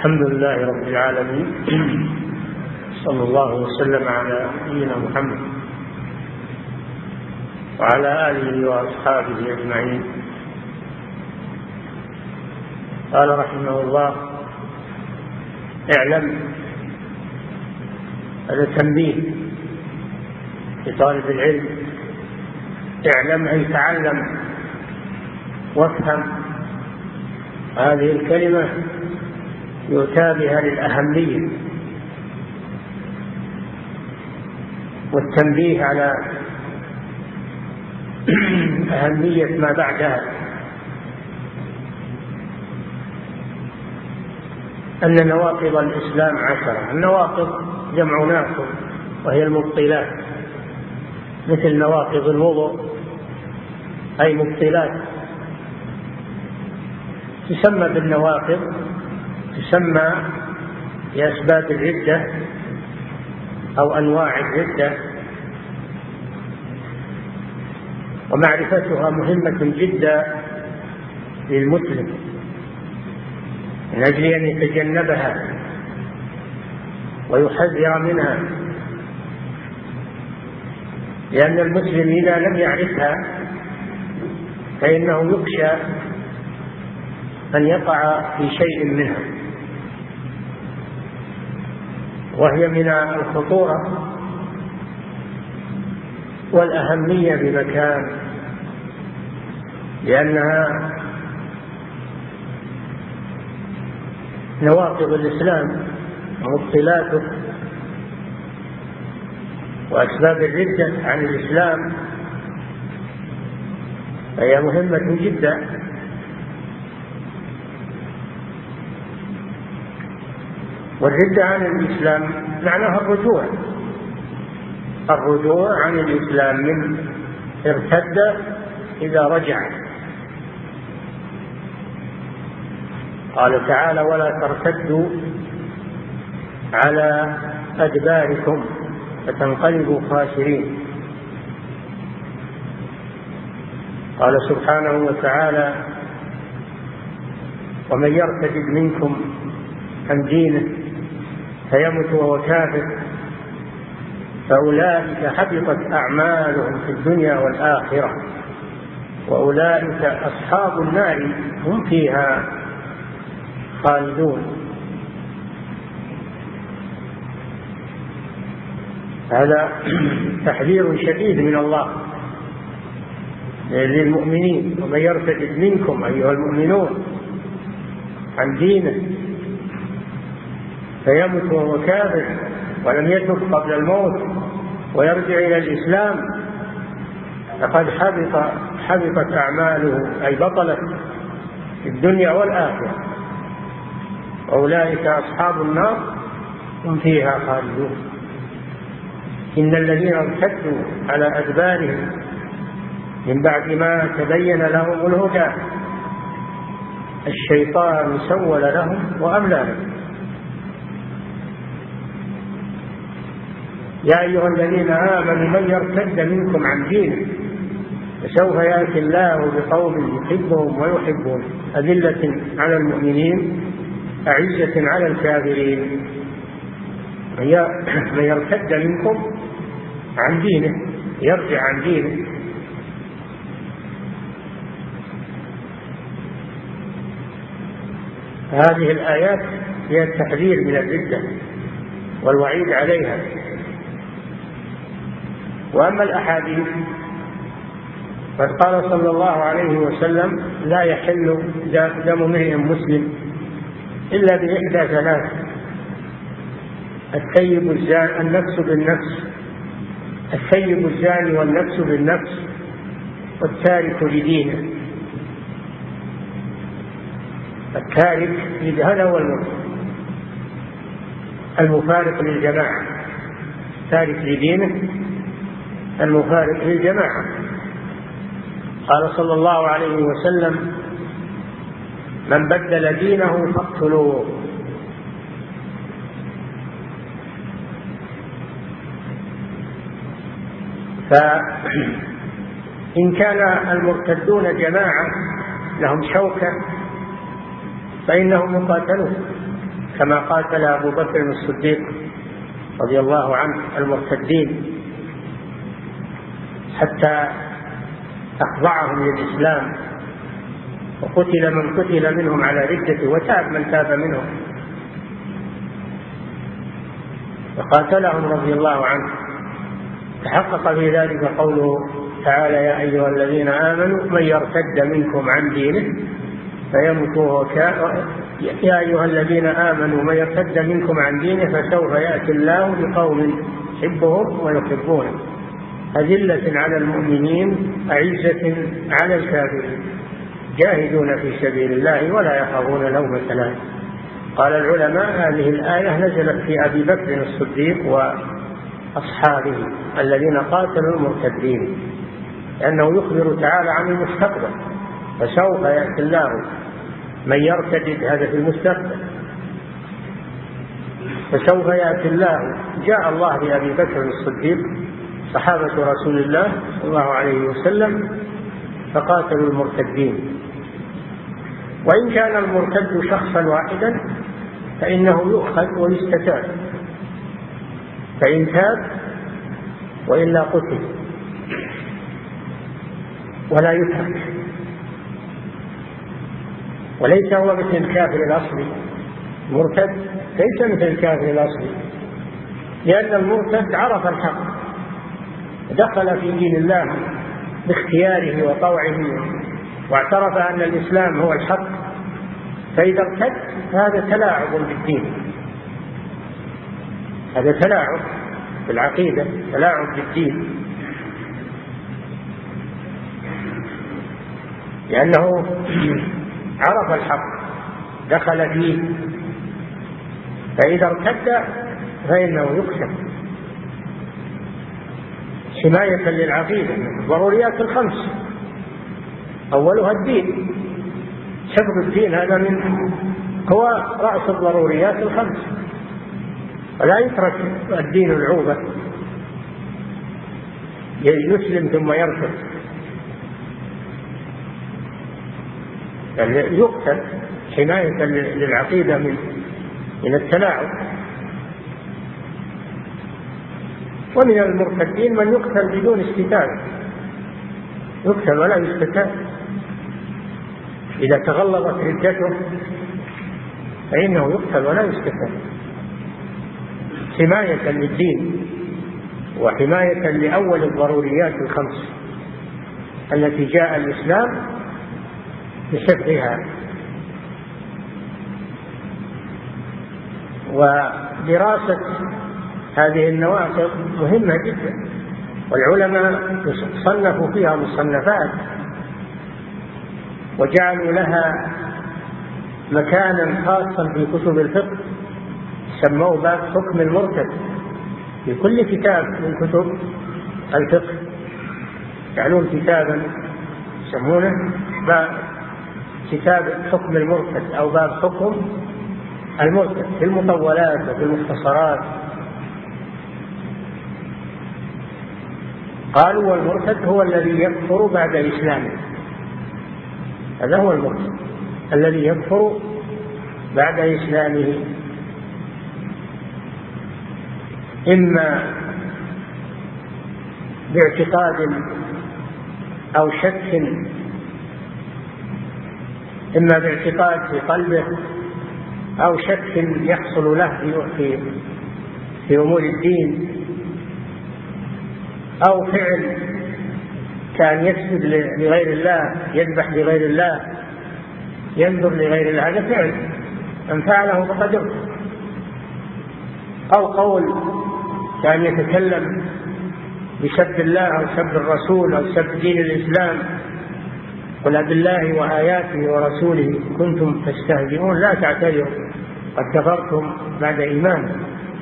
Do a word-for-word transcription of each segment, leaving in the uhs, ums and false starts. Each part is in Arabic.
الحمد لله رب العالمين، صلى الله وسلم على نبينا محمد وعلى آله وأصحابه أجمعين. قال رحمه الله: اعلم، هذا تنبيه لطالب العلم، اعلم أي تعلم وافهم. هذه الكلمة يؤتى بها للأهمية والتنبيه على أهمية ما بعدها، أن نواقض الإسلام عشرة. النواقض جمع ناقض، وهي المبطلات، مثل نواقض الوضوء أي مبطلات، تسمى بالنواقض، تسمى بأسباب الردة أو أنواع الردة، ومعرفتها مهمة جدا للمسلم من أجل أن يتجنبها ويحذر منها، لأن المسلم إذا لم يعرفها فإنه يخشى أن يقع في شيء منها، وهي من الخطورة والأهمية بمكان، لأنها نواقض الإسلام ومبطلاته وأسباب الردة عن الإسلام، فهي مهمة جدا. والردة عن الإسلام معناها الرجوع الرجوع عن الإسلام، من ارتد إذا رجع. قال تعالى: ولا ترتدوا على أدباركم فتنقلبوا خاسرين. قال سبحانه وتعالى: ومن يرتد منكم عن دينه فيمت وهو كافر فأولئك حبطت أعمالهم في الدنيا والآخرة وأولئك أصحاب النار هم فيها خالدون. هذا تحذير شديد من الله للمؤمنين: ومن يرتد منكم أيها المؤمنون عن دينه فيمت وهو كافر ولم يتب قبل الموت ويرجع إلى الإسلام فقد حبط حبطت أعماله، أي بطلت في الدنيا والآخرة، أولئك أصحاب النار هم فيها خالدون. إن الذين ارتدوا على أدبارهم من بعد ما تبين لهم الهدى الشيطان سول لهم وأملى لهم. يا أيها الذين آمنوا من يرتد منكم عن دينه فسوف يأتي الله بقوم يحبهم ويحبون أذلة على المؤمنين أعزة على الكافرين. من يرتد منكم عن دينه يرجع عن دينه. هذه الآيات هي التحذير من الردة والوعيد عليها. وأما الأحاديث قد قال صلى الله عليه وسلم: لا يحل دم امرئ مسلم إلا بإحدى ثلاث: الثيب الزاني النفس بالنفس الثيب الزاني والنفس بالنفس والتارك لدينه. التارك هذا هو المفارق للجماعة، التارك لدينه المفارق للجماعة. قال صلى الله عليه وسلم: من بدل دينه فاقتلوه. فإن كان المرتدون جماعة لهم شوكة فإنهم يقاتلون، كما قاتل أبو بكر الصديق رضي الله عنه المرتدين حتى أخضعهم للإسلام، وقتل من قتل منهم على ردته وتاب من تاب منهم وقاتلهم رضي الله عنه. تحقق في ذلك قوله تعالى: يا أيها الذين آمنوا من يرتد منكم عن دينه فيمت وهو كافر يا أيها الذين آمنوا من يرتد منكم عن دينه فسوف يأتي الله بقوم يحبهم ويحبونه أذلة على المؤمنين أعزة على الكافرين جاهدون في سبيل الله ولا يخافون لومة لائم. قال العلماء: هذه الآية نزلت في أبي بكر الصديق وأصحابه الذين قاتلوا المرتدين، لأنه يخبر تعالى عن المستقبل، فسوف يأتي الله من يرتد، هذا في المستقبل، فسوف يأتي الله. جاء الله بأبي بكر الصديق صحابة رسول الله صلى الله عليه وسلم فقاتلوا المرتدين. وإن كان المرتد شخصا واحدا فإنه يؤخذ ويستتاب، فإن تاب وإلا قتل ولا يترك. وليس هو مثل الكافر الأصلي، المرتد ليس مثل الكافر الأصلي، لأن المرتد عرف الحق دخل في دين الله باختياره وطوعه واعترف أن الإسلام هو الحق، فإذا ارتد هذا تلاعب بالدين، هذا تلاعب بالعقيدة، تلاعب بالدين، لأنه عرف الحق دخل فيه، فإذا ارتد فإنه يقتل حماية للعقيدة. ضروريات الخمس أولها الدين، حفظ الدين هذا من هو رأس الضروريات الخمس، ولا يترك الدين العوبة يسلم ثم يرتد، يعني يقتل حماية للعقيدة من من التلاعب. ومن المرتدين من يقتل بدون استتاب، يقتل ولا يستتاب، إذا تغلظت ردته فإنه يقتل ولا يستتاب، حماية للدين وحماية لأول الضروريات الخمس التي جاء الإسلام بحفظها. ودراسة هذه النواقض مهمة جدا، والعلماء صنفوا فيها مصنفات وجعلوا لها مكانا خاصا في كتب الفقه، سموه باب حكم المرتد. في كل كتاب من كتب الفقه يعلون كتابا يسمونه باب كتاب حكم المرتد أو باب حكم المرتد، في المطولات وفي المختصرات. قالوا: والمرتد هو الذي يكفر بعد إسلامه، هذا هو المرتد الذي يكفر بعد إسلامه، إما باعتقاد أو شك، إما باعتقاد في قلبه أو شك يحصل له في في أمور الدين، أو فعل كان يسجد لغير الله، يذبح لغير الله، ينظر لغير الله، هذا فعل من فعله فقد ارتد. أو قول كان يتكلم بسب الله أو سب الرسول أو سب دين الإسلام، قل بالله وآياته ورسوله كنتم تستهزئون لا تعتذروا قد كفرتم بعد إيمانكم.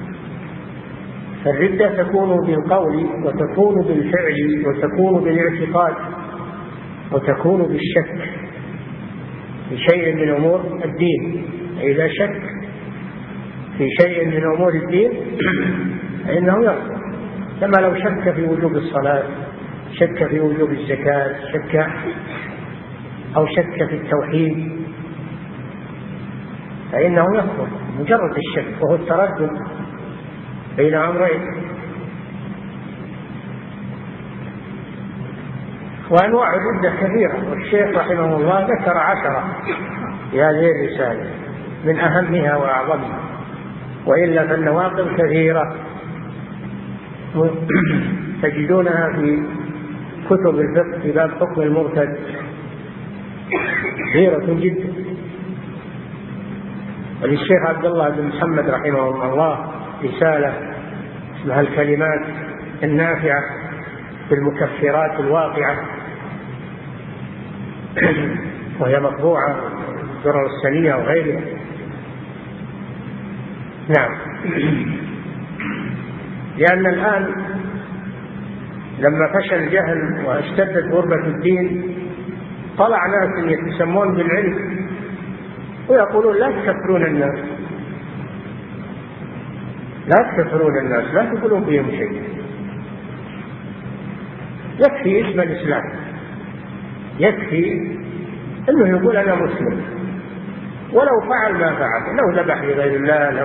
فالردة تكون بالقول وتكون بالفعل وتكون بالاعتقاد وتكون بالشك في شيء من أمور الدين. إذا شك في شيء من أمور الدين فإنه يرتد، كما لو شك في وجوب الصلاة، شك في وجوب الزكاة، شك أو شك في التوحيد فإنه يكفر مجرد الشك، وهو التردد بين أمرين. وأنواع الردة كثيرة، والشيخ رحمه الله ذكر عشرة في هذه الرسالة من أهمها وأعظمها، وإلا فالنواقض كثيرة تجدونها في كتب الفقه في باب حكم المرتد كثيرة جدا. وللشيخ عبد الله بن محمد رحمه الله رسالة اسمها الكلمات النافعة في المكفرات الواقعة، وهي مطبوعة الدرر السنية وغيرها. نعم. لأن الآن لما فشل الجهل واشتدت غربة الدين طلع ناس يتسمون بالعلم ويقولون لا تكفرون الناس، لا تكفرون الناس، لا تقولون فيهم شيء، يكفي اسم الإسلام، يكفي أنه يقول أنا مسلم، ولو فعل ما فعل، لو ذبح لغير الله، لو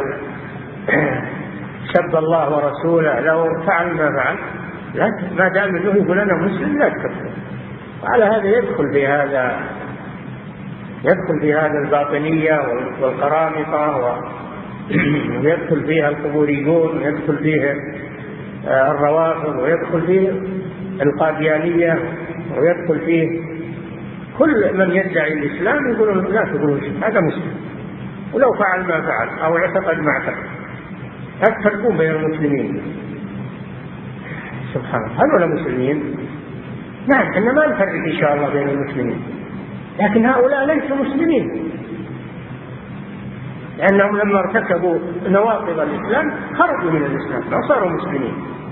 سب الله ورسوله، لو فعل ما فعل، لا، ما دام أنه يقول أنا مسلم لا تكفر. وعلى هذا يدخل في هذا يدخل في هذا الباطنية والقرامطة، ويدخل فيها القبوريون، ويدخل فيها الروافض، ويدخل فيه القاديانية، ويدخل فيه كل من يدعي الإسلام يقولون لا تقولون شيء، هذا مسلم ولو فعل ما فعل أو اعتقد ما اعتقد. لا تفرقون بين المسلمين. سبحان الله، هل ولا مسلمين؟ نعم، إحنا ما نفرق إن شاء الله بين المسلمين، لكن هؤلاء ليسوا مسلمين، لأنهم لما ارتكبوا نواقض الإسلام خرجوا من الإسلام، ما صاروا مسلمين.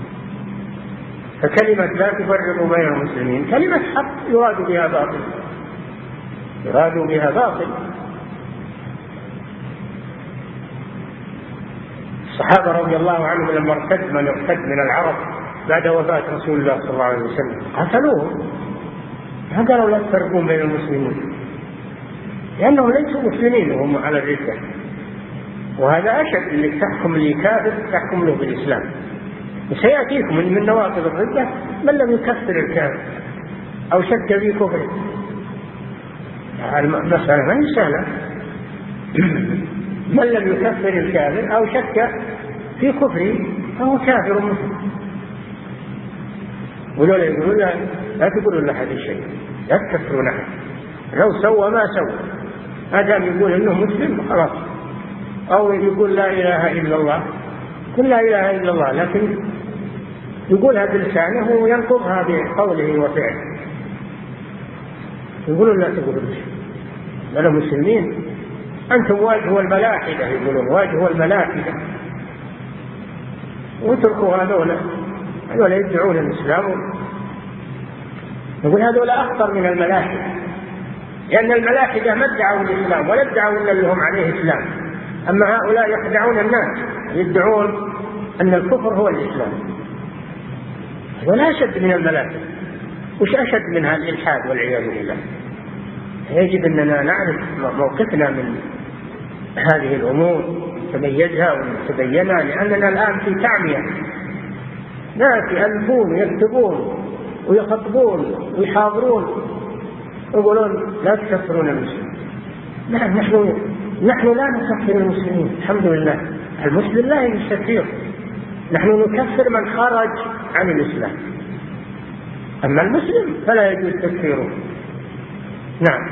فكلمة لا تفرق بين المسلمين كلمة حق يراد بها باطل، يراد بها باطل. الصحابة رضي الله عنهم لما ارتد من ارتد من العرب بعد وفاة رسول الله صلى الله عليه وسلم قتلوهم، ما قالوا لا تفرقون بين المسلمين، لأنهم ليسوا مسلمين وهم على الردة. وهذا أشد، اللي تحكم اللي كافر تحكم له بالإسلام. وسيأتيكم من نواقض الردة من لم يكفر الكافر أو شك في كفره. المسألة ما هي سهلة. من لم يكفر الكافر أو شك في كفره فهو كافر مسلم. ولولا يقولون لا, لا تقولوا لأحد شيء، لا تكفرون أحد، لو سوى ما سوى، ما دام يقول إنه مسلم خلاص. أو يقول لا إله إلا الله، كل لا إله إلا الله، لكن يقولها بلسانه وينقضها بقوله وفعله. يقولون لا تقولوا شيء، ولا مسلمين، أنتم واجهوا الملاحدة، يقولون واجهوا الملاحدة، واتركوا هذولا، هذولا يدعون الإسلام. يقول هذولا أخطر من الملاحدة، لأن الملاحدة ما ادعوا الإسلام ولا ادعوا إلا اللي هم عليه إسلام، أما هؤلاء يخدعون الناس، يدعون أن الكفر هو الإسلام. ولا أشد من الملاحدة. وش أشد من هذا الإلحاد والعياذ بالله؟ يجب أننا نعرف موقفنا من هذه الأمور، نتميزها ونتبينها، لأننا الآن في تعمية. ناس يألفون ويكتبون ويخطبون ويحاضرون ويقولون لا تكفرون المسلمين. نعم، نحن نحن لا نكفر المسلمين، الحمد لله، المسلم لا يستكفر، نحن نكفر من خرج عن الإسلام، أما المسلم فلا يجوز تكفيره. نعم.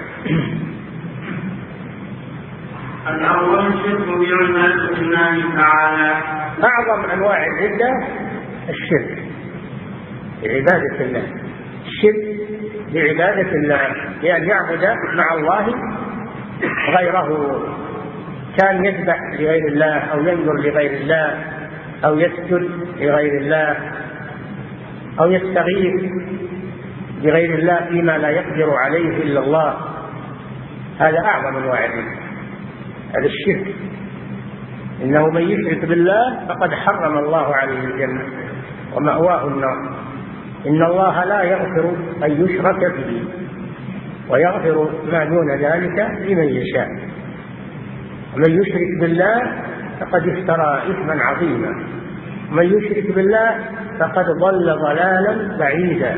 الأول الشرك بعبادة الله تعالى. أعظم أنواع الردة الشرك بعبادة الله، الشرك بعبادة الله، لأن يعبد مع الله غيره، كان يذبح لغير الله أو ينذر لغير الله أو يسجد لغير الله أو يستغيث بغير الله فيما لا يقدر عليه إلا الله. هذا أعظم أنواع الردة، هذا الشرك. إنه من يشرك بالله فقد حرم الله عليه الجنة ومأواه النار. إن الله لا يغفر أن يشرك به ويغفر ما دون ذلك لمن يشاء. من يشرك بالله فقد افترى إثما عظيما، من يشرك بالله فقد ضل ضلالا بعيدا.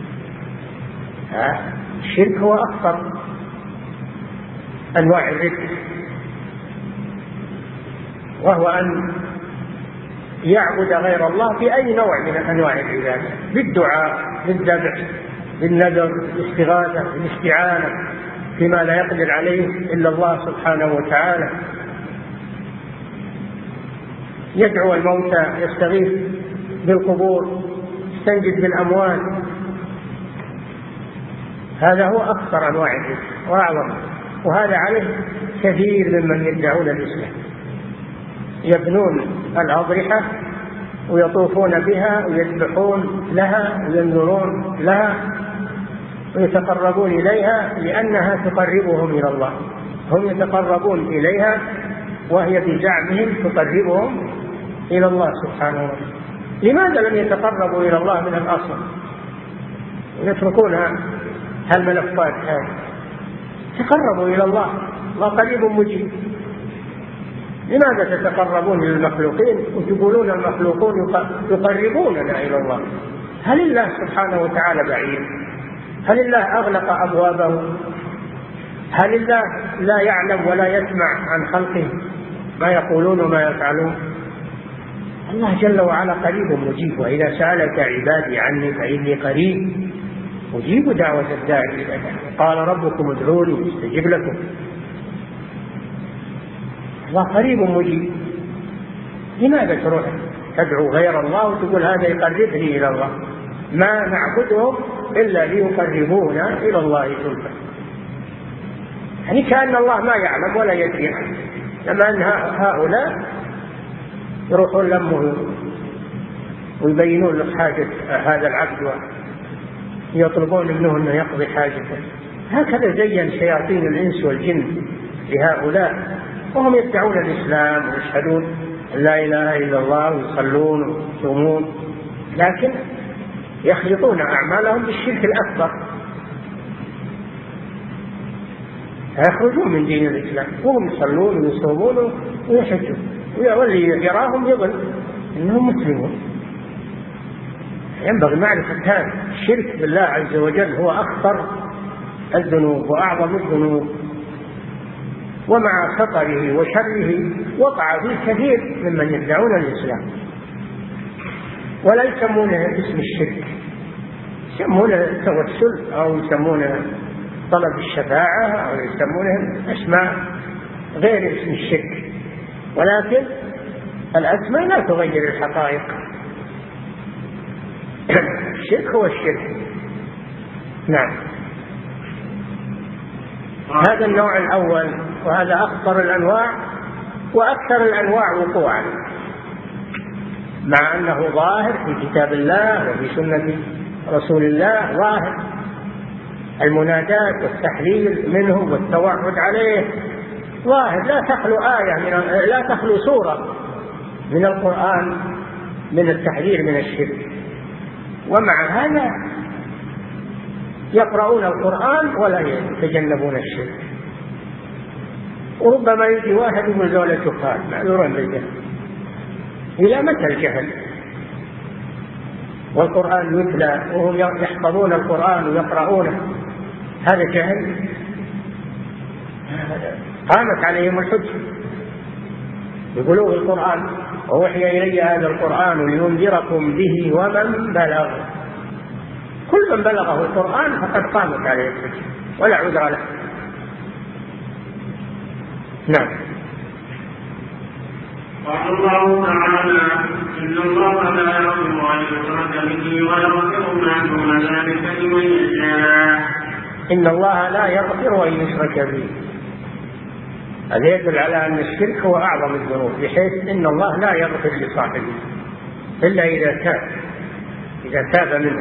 الشرك هو أخطر أنواع الرزق، وهو أن يعبد غير الله في أي نوع من أنواع العبادة، بالدعاء، بالذبح، بالنذر، بالاستغاثة، بالاستعانة فيما لا يقدر عليه إلا الله سبحانه وتعالى، يدعو الموتى، يستغيث بالقبور، يستنجد بالأموات. هذا هو أخطر أنواع الرزق وأعظم، وهذا عليه كثير ممن يدعون الإسلام، يبنون الأضرحة ويطوفون بها ويذبحون لها وينذرون لها ويتقربون إليها لأنها تقربهم إلى الله. هم يتقربون إليها وهي بزعمهم تقربهم إلى الله سبحانه وتعالى. لماذا لم يتقربوا إلى الله من الأصل ويتركونها هالملفات هذه؟ تقربوا إلى الله، الله قريب مجيب. لماذا تتقربون للمخلوقين وتقولون المخلوقون يقربوننا إلى الله؟ هل الله سبحانه وتعالى بعيد؟ هل الله أغلق أبوابه؟ هل الله لا يعلم ولا يسمع عن خلقه ما يقولون وما يفعلون؟ الله جل وعلا قريب مجيب، وإذا سألك عبادي عني فإني قريب أجيب دعوة الداعي إذا دعان. قال ربكم ادعوني استجب لكم. الله قريب مجيب. لماذا تروح تدعو غير الله وتقول هذا يقربني إلى الله؟ ما نعبدهم إلا ليقربونا إلى الله زلفى. يعني كأن الله ما يعلم ولا يدري عنه، لما أن هؤلاء يروحون لمه ويبينون له حاجة هذا العبد ويطلبون منه أنه يقضي حاجته. هكذا زين شياطين الإنس والجن لهؤلاء، وهم يدعون الإسلام ويشهدون أن لا إله إلا الله ويصلون ويصومون، لكن يخلطون أعمالهم بالشرك الأكبر، يخرجون من دين الإسلام وهم يصلون ويصومون ويحجون، واللي يراهم يظن أنهم مسلمون. ينبغي معرفة هذا. الشرك بالله عز وجل هو أخطر الذنوب وأعظم الذنوب، ومع خطره وشره وقع فيه كثير ممن يدعون الإسلام ولا يسمونه اسم الشرك، يسمونه التوسل أو يسمونه طلب الشفاعة أو يسمونه أسماء غير اسم الشرك، ولكن الأسماء لا تغير الحقائق. الشرك هو الشرك. نعم، هذا النوع الأول، وهذا أخطر الأنواع وأكثر الأنواع وقوعا، مع أنه ظاهر في كتاب الله وفي سنة رسول الله، ظاهر المنادات والتحليل منه والتوعد عليه ظاهر، لا تخلو آية من لا تخلو سورة من القرآن من التحذير من الشرك، ومع هذا يقرؤون القرآن ولا يتجنبون الشرك. وربما يجي واحد يقول ذولا جهال معذورين بالجهل. إلى متى الجهل؟ والقرآن يتلى وهم يحفظون القرآن ويقرؤونه، هذا جهل؟ قامت عليهم الحجة. يقولوا القرآن ووحي إلي هذا القرآن لينذركم به ومن بلغ، كل من بلغه القرآن فقد قامت عليه الحجة ولا عذر له. نعم. قال الله تعالى: إن الله لا يغفر أن يشرك به ويغفر ما دون ذلك لمن يشاء. إن الله لا يغفر أن يشرك به، هذا يدل على أن الشرك هو أعظم الذنوب، بحيث إن الله لا يغفر لصاحبه إلا إذا تاب إذا تاب منه،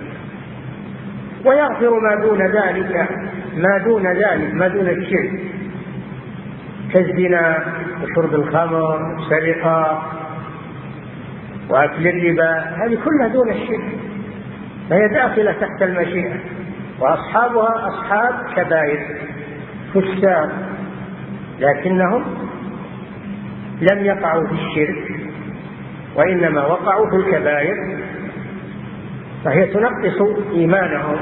ويغفر ما دون ذلك ما دون ذلك ما دون الشرك، كالزنا وشرب الخمر والسرقة وأكل الربا، هذه كلها دون الشرك، فهي داخلة تحت المشيئة، وأصحابها أصحاب كبائر فساق، لكنهم لم يقعوا في الشرك وإنما وقعوا في الكبائر، فهي تنقص إيمانهم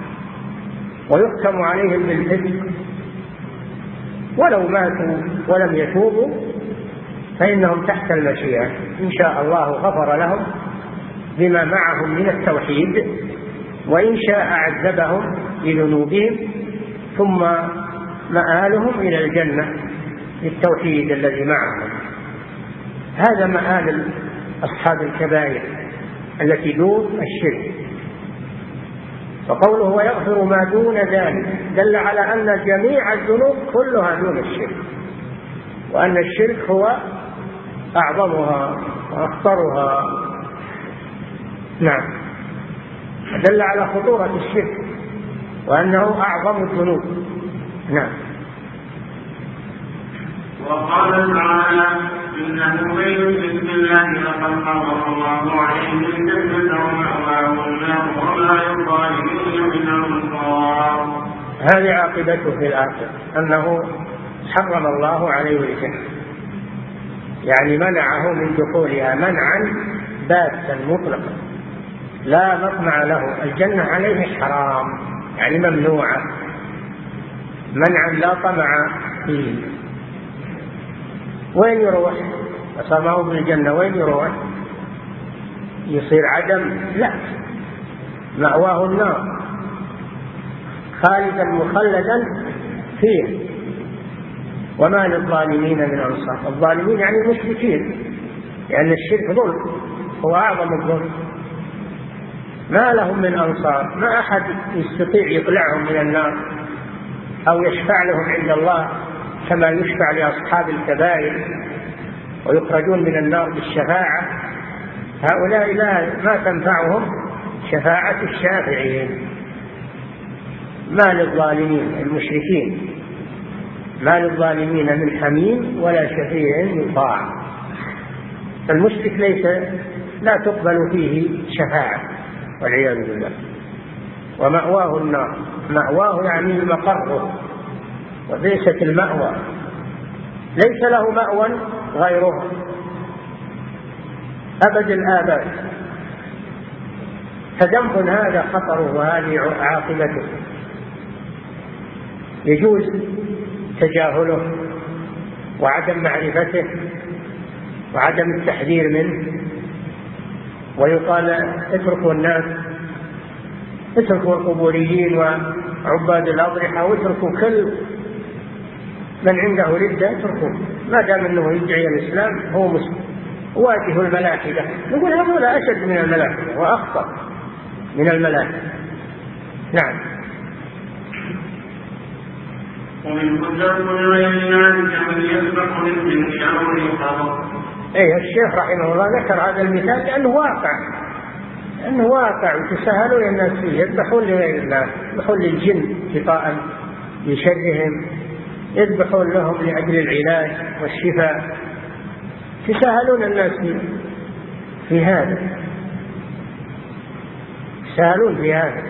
ويختم عليهم بالفسق، ولو ماتوا ولم يتوبوا فإنهم تحت المشيئة، إن شاء الله غفر لهم بما معهم من التوحيد، وإن شاء عذبهم لذنوبهم، ثم مآلهم إلى الجنة للتوحيد الذي معهم. هذا مآل أصحاب الكبائر التي دون الشرك. فقوله ويغفر ما دون ذلك دل على أن جميع الذنوب كلها دون الشرك، وأن الشرك هو أعظمها وأخطرها. نعم، دل على خطورة الشرك وأنه أعظم الذنوب. نعم. وقال تعالى إنه من يشرك بالله فقد حرم الله عليه الجنة ومأواه النار وما للظالمين من أنصار. هذه عاقبته في الآخرة، أنه حرم الله عليه الجنة، يعني منعه من دخولها منعا باتا مطلقا لا مطمع له. الجنة عليه حرام، يعني ممنوعة منعا لا طمع فيه. وين يروح؟ أصابه بالجنة وين يروح؟ يصير عدم؟ لا، مأواه النار خالدا مخلدا فيه. وما للظالمين من أنصار. الظالمين يعني المشركين، لأن الشرك ظلم، هو أعظم الظلم. ما لهم من أنصار، ما أحد يستطيع يطلعهم من النار أو يشفع لهم عند الله كما يشفع لأصحاب الكبائر ويخرجون من النار بالشفاعة. هؤلاء لا ما تنفعهم شفاعة الشافعين. ما للظالمين المشركين ما للظالمين من حميم ولا شفيع يطاع. فالمشرك ليس لا تقبل فيه شفاعة والعياذ بالله. ومأواه النار، مأواه يعني مقره، وبئست المأوى، ليس له مأوى غيره أبد الآباد. فذنب هذا خطره وهذه عاقبته، يجوز تجاهله وعدم معرفته وعدم التحذير منه، ويقال اتركوا الناس، اتركوا القبوريين وعباد الأضرحة واتركوا كل من عنده ردة، اتركوا ما دام انه يدعي الإسلام هو مسلم. واجه الملاحدة، نقول هذول أشد من الملاحدة وأخطر من الملاحدة. نعم. ومن قدركم غير الناس كمن يسبق للجن أو القمر. ايه الشيخ رحمه الله ذكر هذا المثال لأنه واقع، لأنه واقع وتساهلون الناس فيه، يذبحون لغير الله، يذبحون للجن اتقاء لشرهم، يذبحون لهم لأجل العلاج والشفاء، تساهلون الناس فيه في هذا، تساهلون في هذا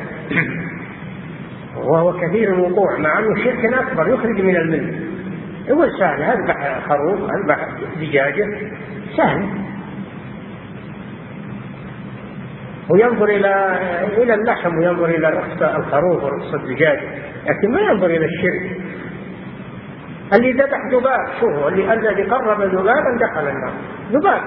وهو كثير الوقوع، مع أنه شرك أكبر يخرج من الملة. يقول سهل، أذبح خروف، أذبح دجاجة، سهل، وينظر إلى إلى اللحم وينظر إلى رأس الخروف ورأس الدجاجة، لكن ما ينظر إلى الشرك. اللي ذبح ذباب، شوفوا اللي الذي قرب ذبابا دخل النار، ذباب.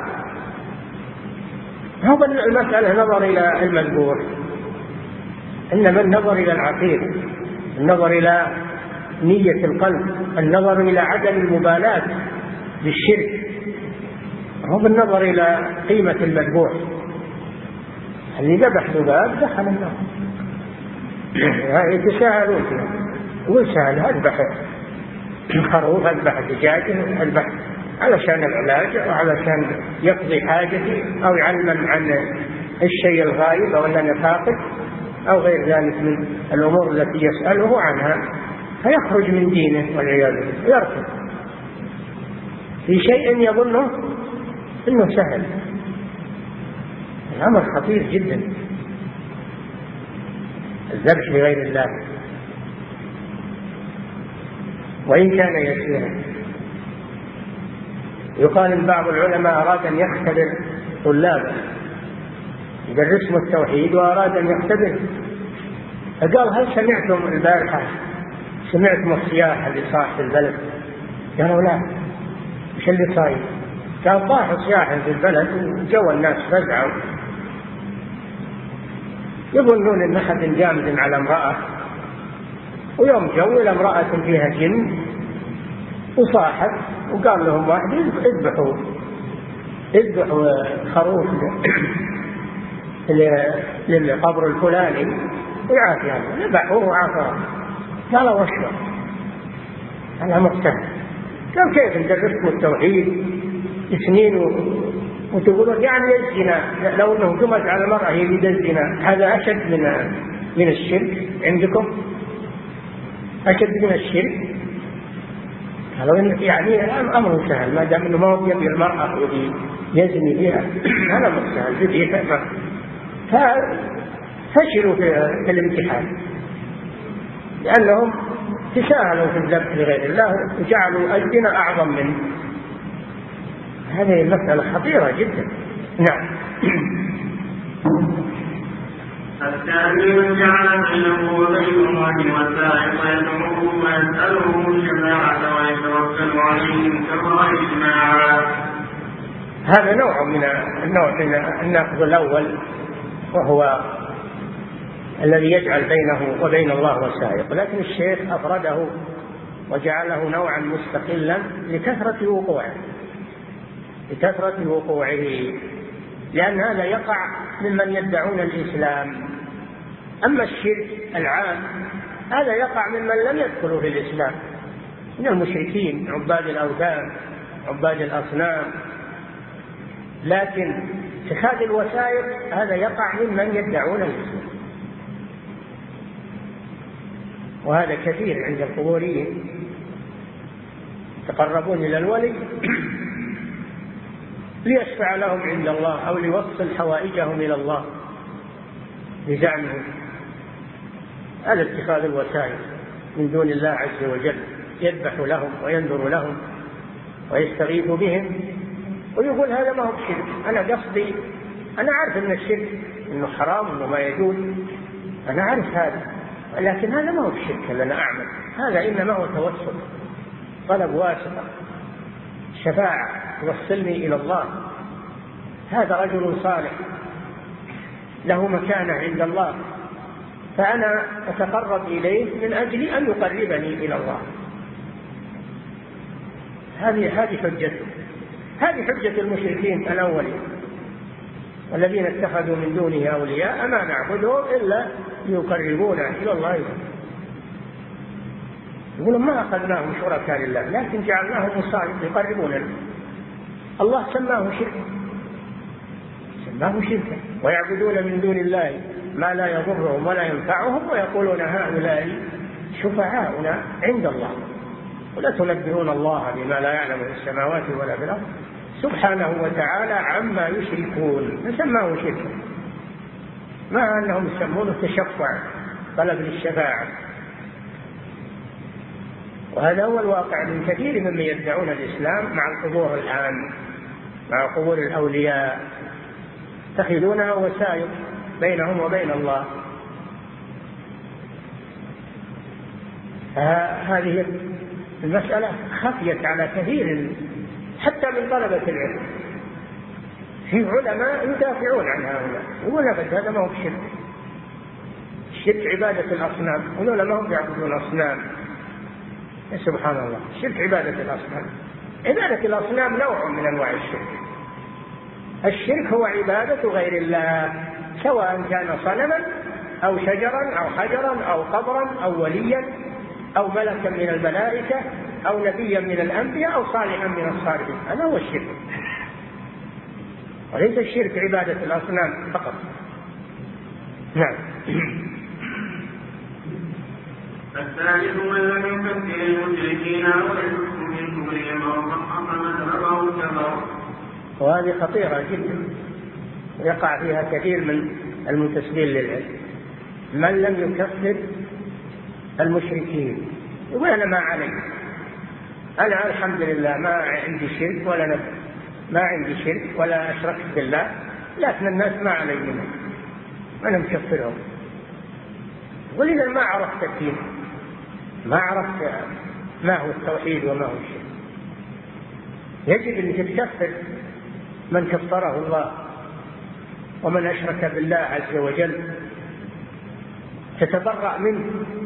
هو المسألة نظر إلى المذبوح، إنما النظر إلى العقيدة، النظر إلى نية القلب، النظر إلى عدم المبالاة بالشرك، هو بالنظر إلى قيمة المذبوح. اللي ذبح ذباب دخل النار. يتساهلون فيه، يقول سهل، أذبح خروف، أذبح دجاجة، أذبح علشان العلاج أو علشان يقضي حاجتي أو يعلم عن الشيء الغايب أو أننا فاقد أو غير ذلك من الأمور التي يسأله عنها، فيخرج من دينه والعياذ بالله، يرفض في شيء يظنه إنه سهل. الأمر خطير جدا، الذبح لغير الله وإن كان يسيرا. يقال إن بعض العلماء أراد أن يختبر طلابه، يدرسهم التوحيد وأراد أن يختبر، فقال هل سمعتم البارحة سمعتم الصياح اللي صاح في البلد؟ قالوا لا. إيش اللي صاير؟ قال طاح صياح في البلد وجو الناس فزعوا يظنون ان احد جامد على امرأة، ويوم جو الى امرأة فيها جن وصاحت، وقال لهم واحد اذبحوا اذبحوا خروف للقبر الفلاني ويعافي هذا، ذبحوه وعافاه. قال وشو هذا مستهل. قال كيف ندرسكم التوحيد سنين وتقولون يعني الزنا لو انه جمعت على المرأة يريد الزنا، هذا اشد من من الشرك عندكم؟ اشد من الشرك؟ قالوا يعني امر سهل، ما دام انه ما هو يبي المرأة يبي يزني بها هذا امر سهل بديه. ففشلوا في الامتحان لانهم تساهلوا في الذبح لغير الله وجعلوا الزنا اعظم منه. هذه المسألة خطيرة جدا. نعم. الثاني من جعل بينه وبين الله وسائط يدعوه ويسأله الشفاعة ويتوكل عليهم كما إجماعا. هذا نوع من النوع من النقض الأول، وهو الذي يجعل بينه وبين الله وسائط، لكن الشيخ أفرده وجعله نوعا مستقلا لكثرة وقوعه لكثرة وقوعه لأن هذا يقع ممن يدعون الإسلام. أما الشرك العام هذا يقع ممن لم يدخلوا في الإسلام من المشركين عباد الأوثان عباد الأصنام. لكن اتخاذ الوسائط هذا يقع ممن يدعون الإسلام، وهذا كثير عند القبوريين، يتقربون إلى الولي ليشفع لهم عند الله أو ليوصل حوائجهم إلى الله بزعمهم. هذا اتخاذ الوسائل من دون الله عز وجل، يذبح لهم وينذر لهم ويستغيث بهم ويقول هذا ما هو الشرك، أنا قصدي أنا عارف أن الشرك أنه حرام وأنه ما يجوز، أنا عارف هذا، لكن هذا ما هو الشرك اللي أنا أعمل، هذا إنما هو توسل، طلب واسطة، شفاعة توصلني إلى الله. هذا رجل صالح له مكانة عند الله، فأنا أتقرب إليه من أجل أن يقربني إلى الله. هذه هذه حجته، هذه حجة المشركين الأولين والذين اتخذوا من دونه أولياء ما نعبدهم إلا ليقربونا إلى الله. يقولون ما أخذناهم شركاء لله لكن جعلناهم مصالح يقربوننا. الله سماه شركا سماه شركا ويعبدون من دون الله ما لا يضرهم ولا ينفعهم ويقولون هؤلاء شفعاؤنا عند الله ولا تنبئون الله بما لا يعلم في السماوات ولا في الأرض سبحانه وتعالى عما يشركون. فسماه شركا مع أنهم يسمونه تشفع طلب للشفاعة. وهذا هو الواقع من كثير ممن يدعون الإسلام مع القبور الآن، مع قبور الأولياء تخذونها وسائط بينهم وبين الله. هذه المسألة خفيت على كثير حتى من طلبة العلم، في علماء يدافعون عن هؤلاء يقول لك هذا ما هو الشرك، الشرك عبادة الأصنام، ولولا ما هم يعبدون الأصنام. سبحان الله، الشرك عبادة الأصنام. عبادة الأصنام نوع من أنواع الشرك. الشرك هو عبادة غير الله سواء كان صنما أو شجرا أو حجرا أو قبرا أو وليا أو ملكا من الملائكة أو نبيا من الأنبياء أو صالحا من الصالحين، هذا هو الشرك، وليس الشرك عبادة الأصنام فقط. نعم. الثالث من لم يكفر المشركين ويكفر من كفرهم او صحح مذهبه كفر. وهذه خطيرة جدا يقع فيها كثير من المنتسبين للعلم. من لم يكفر المشركين يقول أنا ما علي، أنا الحمد لله ما عندي شرك ولا نبي، ما عندي شرك ولا أشركت بالله، لكن الناس ما علي منهم، أنا مكفرهم. ولذا ما عرفت الدين، ما عرفت ما هو التوحيد وما هو الشرك. يجب أن تكفر من كفره الله ومن أشرك بالله عز وجل، تتبرأ منه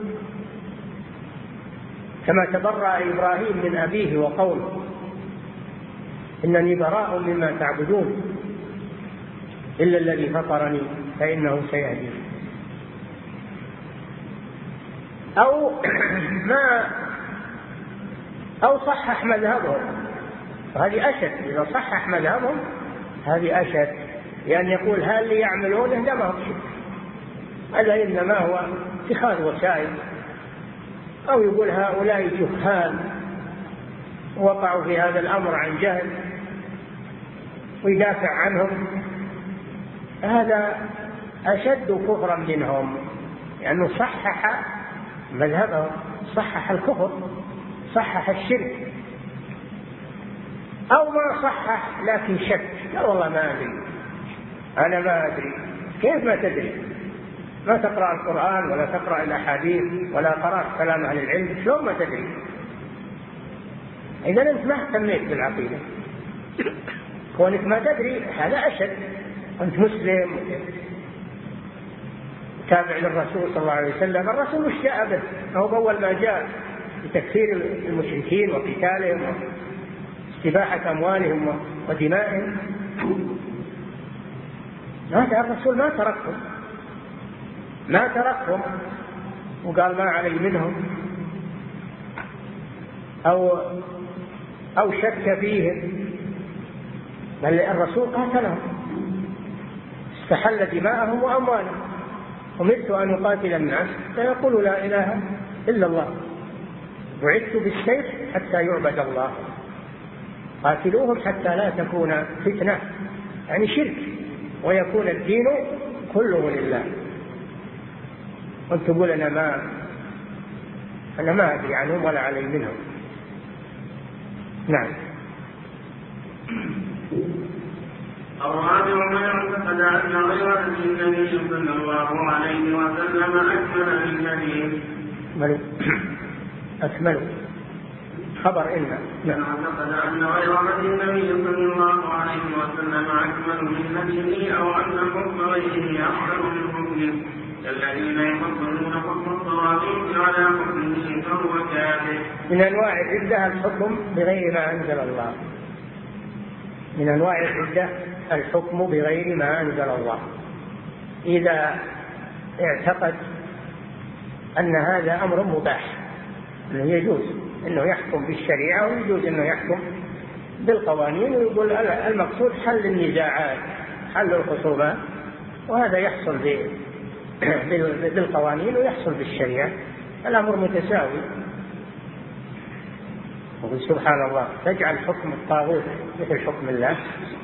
كما تبرأ إبراهيم من أبيه وقومه: إنني براء مما تعبدون إلا الذي فطرني فإنه سيهدين. أو ما أو صحح مذهبهم، وهذه أشد. إذا صحح مذهبهم هذه أشد، لأن يقول هل اللي يعملونه ده ما هو شرك، هذا إنما هو اتخاذ وسائل. أو يقول هؤلاء جهال وقعوا في هذا الأمر عن جهل ويدافع عنهم، هذا أشد كفرا منهم، لأنه صحح مذهبهم، صحح الكفر، صحح الشرك. أو ما صحح لكن شك، لا والله ما أدري، أنا ما أدري. كيف ما تدري؟ ما تقرأ القرآن ولا تقرأ الأحاديث ولا قرأت كلام أهل العلم، شلون ما تدري؟ إذا أنت ما اهتميت بالعقيدة، كونك ما تدري هذا أشد. أنت مسلم تابع للرسول صلى الله عليه وسلم، الرسول وش جاء به؟ هو أول ما جاء بتكفير المشركين وقتالهم واستباحة أموالهم ودمائهم، هذا الرسول ما تركهم ما تركهم وقال ما علي منهم أو أو شك فيهم، بل الرسول قاتلهم، استحل دماءهم وأموالهم. أمرت أن أقاتل الناس فيقولوا لا إله إلا الله، بعثت بالسيف حتى يعبد الله، قاتلوهم حتى لا تكون فتنة، يعني شرك، ويكون الدين كله لله. وانت تقول أنا ما أنا ما أدري عنهم ولا علي منهم. نعم. الرابع من اعتقد أن غير النبي صلى الله عليه وسلم أكمل للنبي أكمل خبر إن من اعتقد أن غير النبي صلى الله عليه وسلم أكمل من نبيه، أو أن حكم غيره أحسن من حكمه الذين يفضلون حكم الطواغيت على حكمه فهو كافر. من أنواع الردة الحكم بغير ما أنزل الله، من أنواع الردة الحكم بغير ما أنزل الله. إذا اعتقد أن هذا أمر مباح، أنه يجوز أنه يحكم بالشريعة ويجوز أنه يحكم بالقوانين، ويقول المقصود حل النزاعات، حل الخصومات، وهذا يحصل بالقوانين ويحصل بالشريعة، الأمر متساوي. وقل سبحان الله، تجعل حكم الطاغوت مثل حكم الله.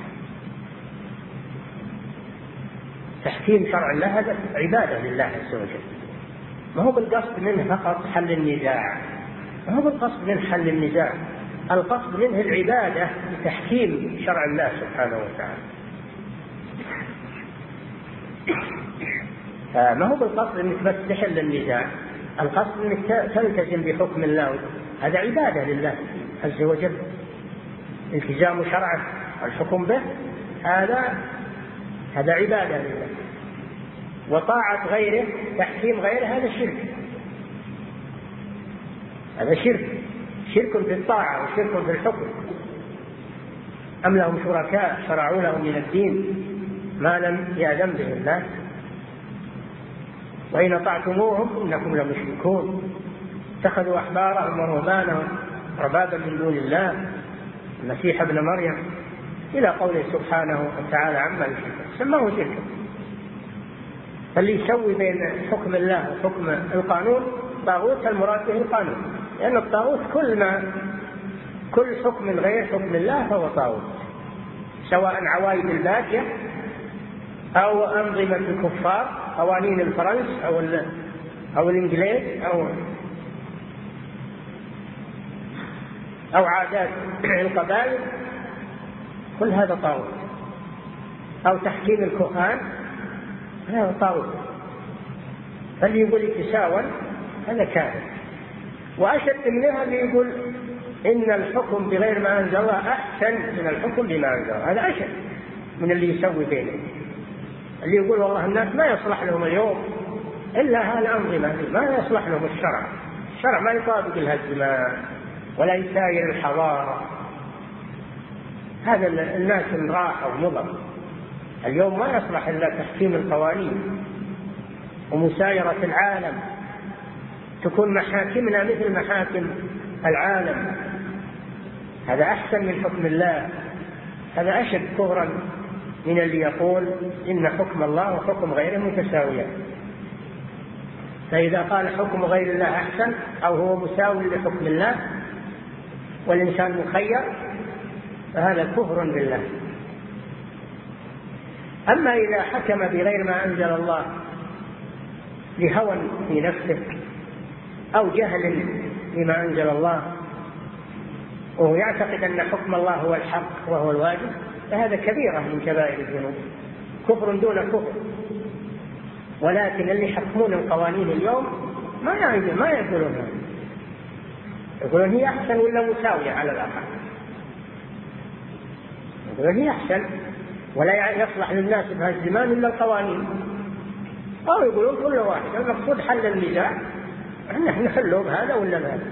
تحكيم شرع الله هذا عبادة لله عز وجل، ما هو بالقصد منه فقط حل النزاع، ما هو بالقصد منه حل النزاع، القصد منه العبادة لتحكيم شرع الله سبحانه وتعالى. ما هو بالقصد انك بس تحل النزاع، القصد انك تلتزم بحكم الله، هذا عبادة لله عز وجل. التزام شرعه والحكم به هذا هذا عبادة لله. وطاعة غيره، تحكيم غيره، هذا شرك، هذا شرك شرك في الطاعة وشرك في الحكم. أم لهم شركاء شرعوا لهم من الدين ما لم يأذن به الله وإن أطعتموهم إنكم لمشركون. اتخذوا أحبارهم ورهبانهم أربابا من دون الله، المسيح ابن مريم، إلى قوله سبحانه وتعالى عما يشركون، سماه شركا. فاللي يسوي بين حكم الله وحكم القانون طاغوت، المراد به القانون، لأن الطاغوت كل ما كل حكم غير حكم الله فهو طاغوت، سواء عوايد البادية أو أنظمة الكفار، قوانين الفرنس أو أو الإنجليز أو أو عادات القبائل، كل هذا طاغوت. أو تحكيم الكهان، هذا طاغوت. فاللي يقول يتساوى هذا كافر. وأشد منها اللي يقول إن الحكم بغير ما أنزل الله أحسن من الحكم بما أنزل الله، هذا أشد من اللي يسوي بينه. اللي يقول والله الناس ما يصلح لهم اليوم إلا هالأنظمة، ما يصلح لهم الشرع، الشرع ما يطابق الهزمان ولا يساير الحضارة. هذا الناس راحوا ومضوا، اليوم ما يصلح إلا تحكيم القوانين ومسايرة العالم، تكون محاكمنا مثل محاكم العالم. هذا أحسن من حكم الله، هذا أشد كفرا من اللي يقول إن حكم الله وحكم غيره متساويان. فإذا قال حكم غير الله أحسن أو هو مساوي لحكم الله والإنسان مخير فهذا كفر بالله. أما إذا حكم بغير ما أنزل الله لهوى في نفسه أو جهل بما أنزل الله وهو يعتقد أن حكم الله هو الحق وهو الواجب، فهذا كبيرة من كبائر الذنوب، كفر دون كفر. ولكن اللي يحكمون القوانين اليوم ما يعرفون، ما يقولون هذا، يقولون هي أحسن ولا مساوية على الأقل، يقولون هي أحسن ولا يصلح للناس بهذا الزمان إلا القوانين، أو يقولون كل واحد المقصود حل النزاع، نحن نحله بهذا ولا بهذا.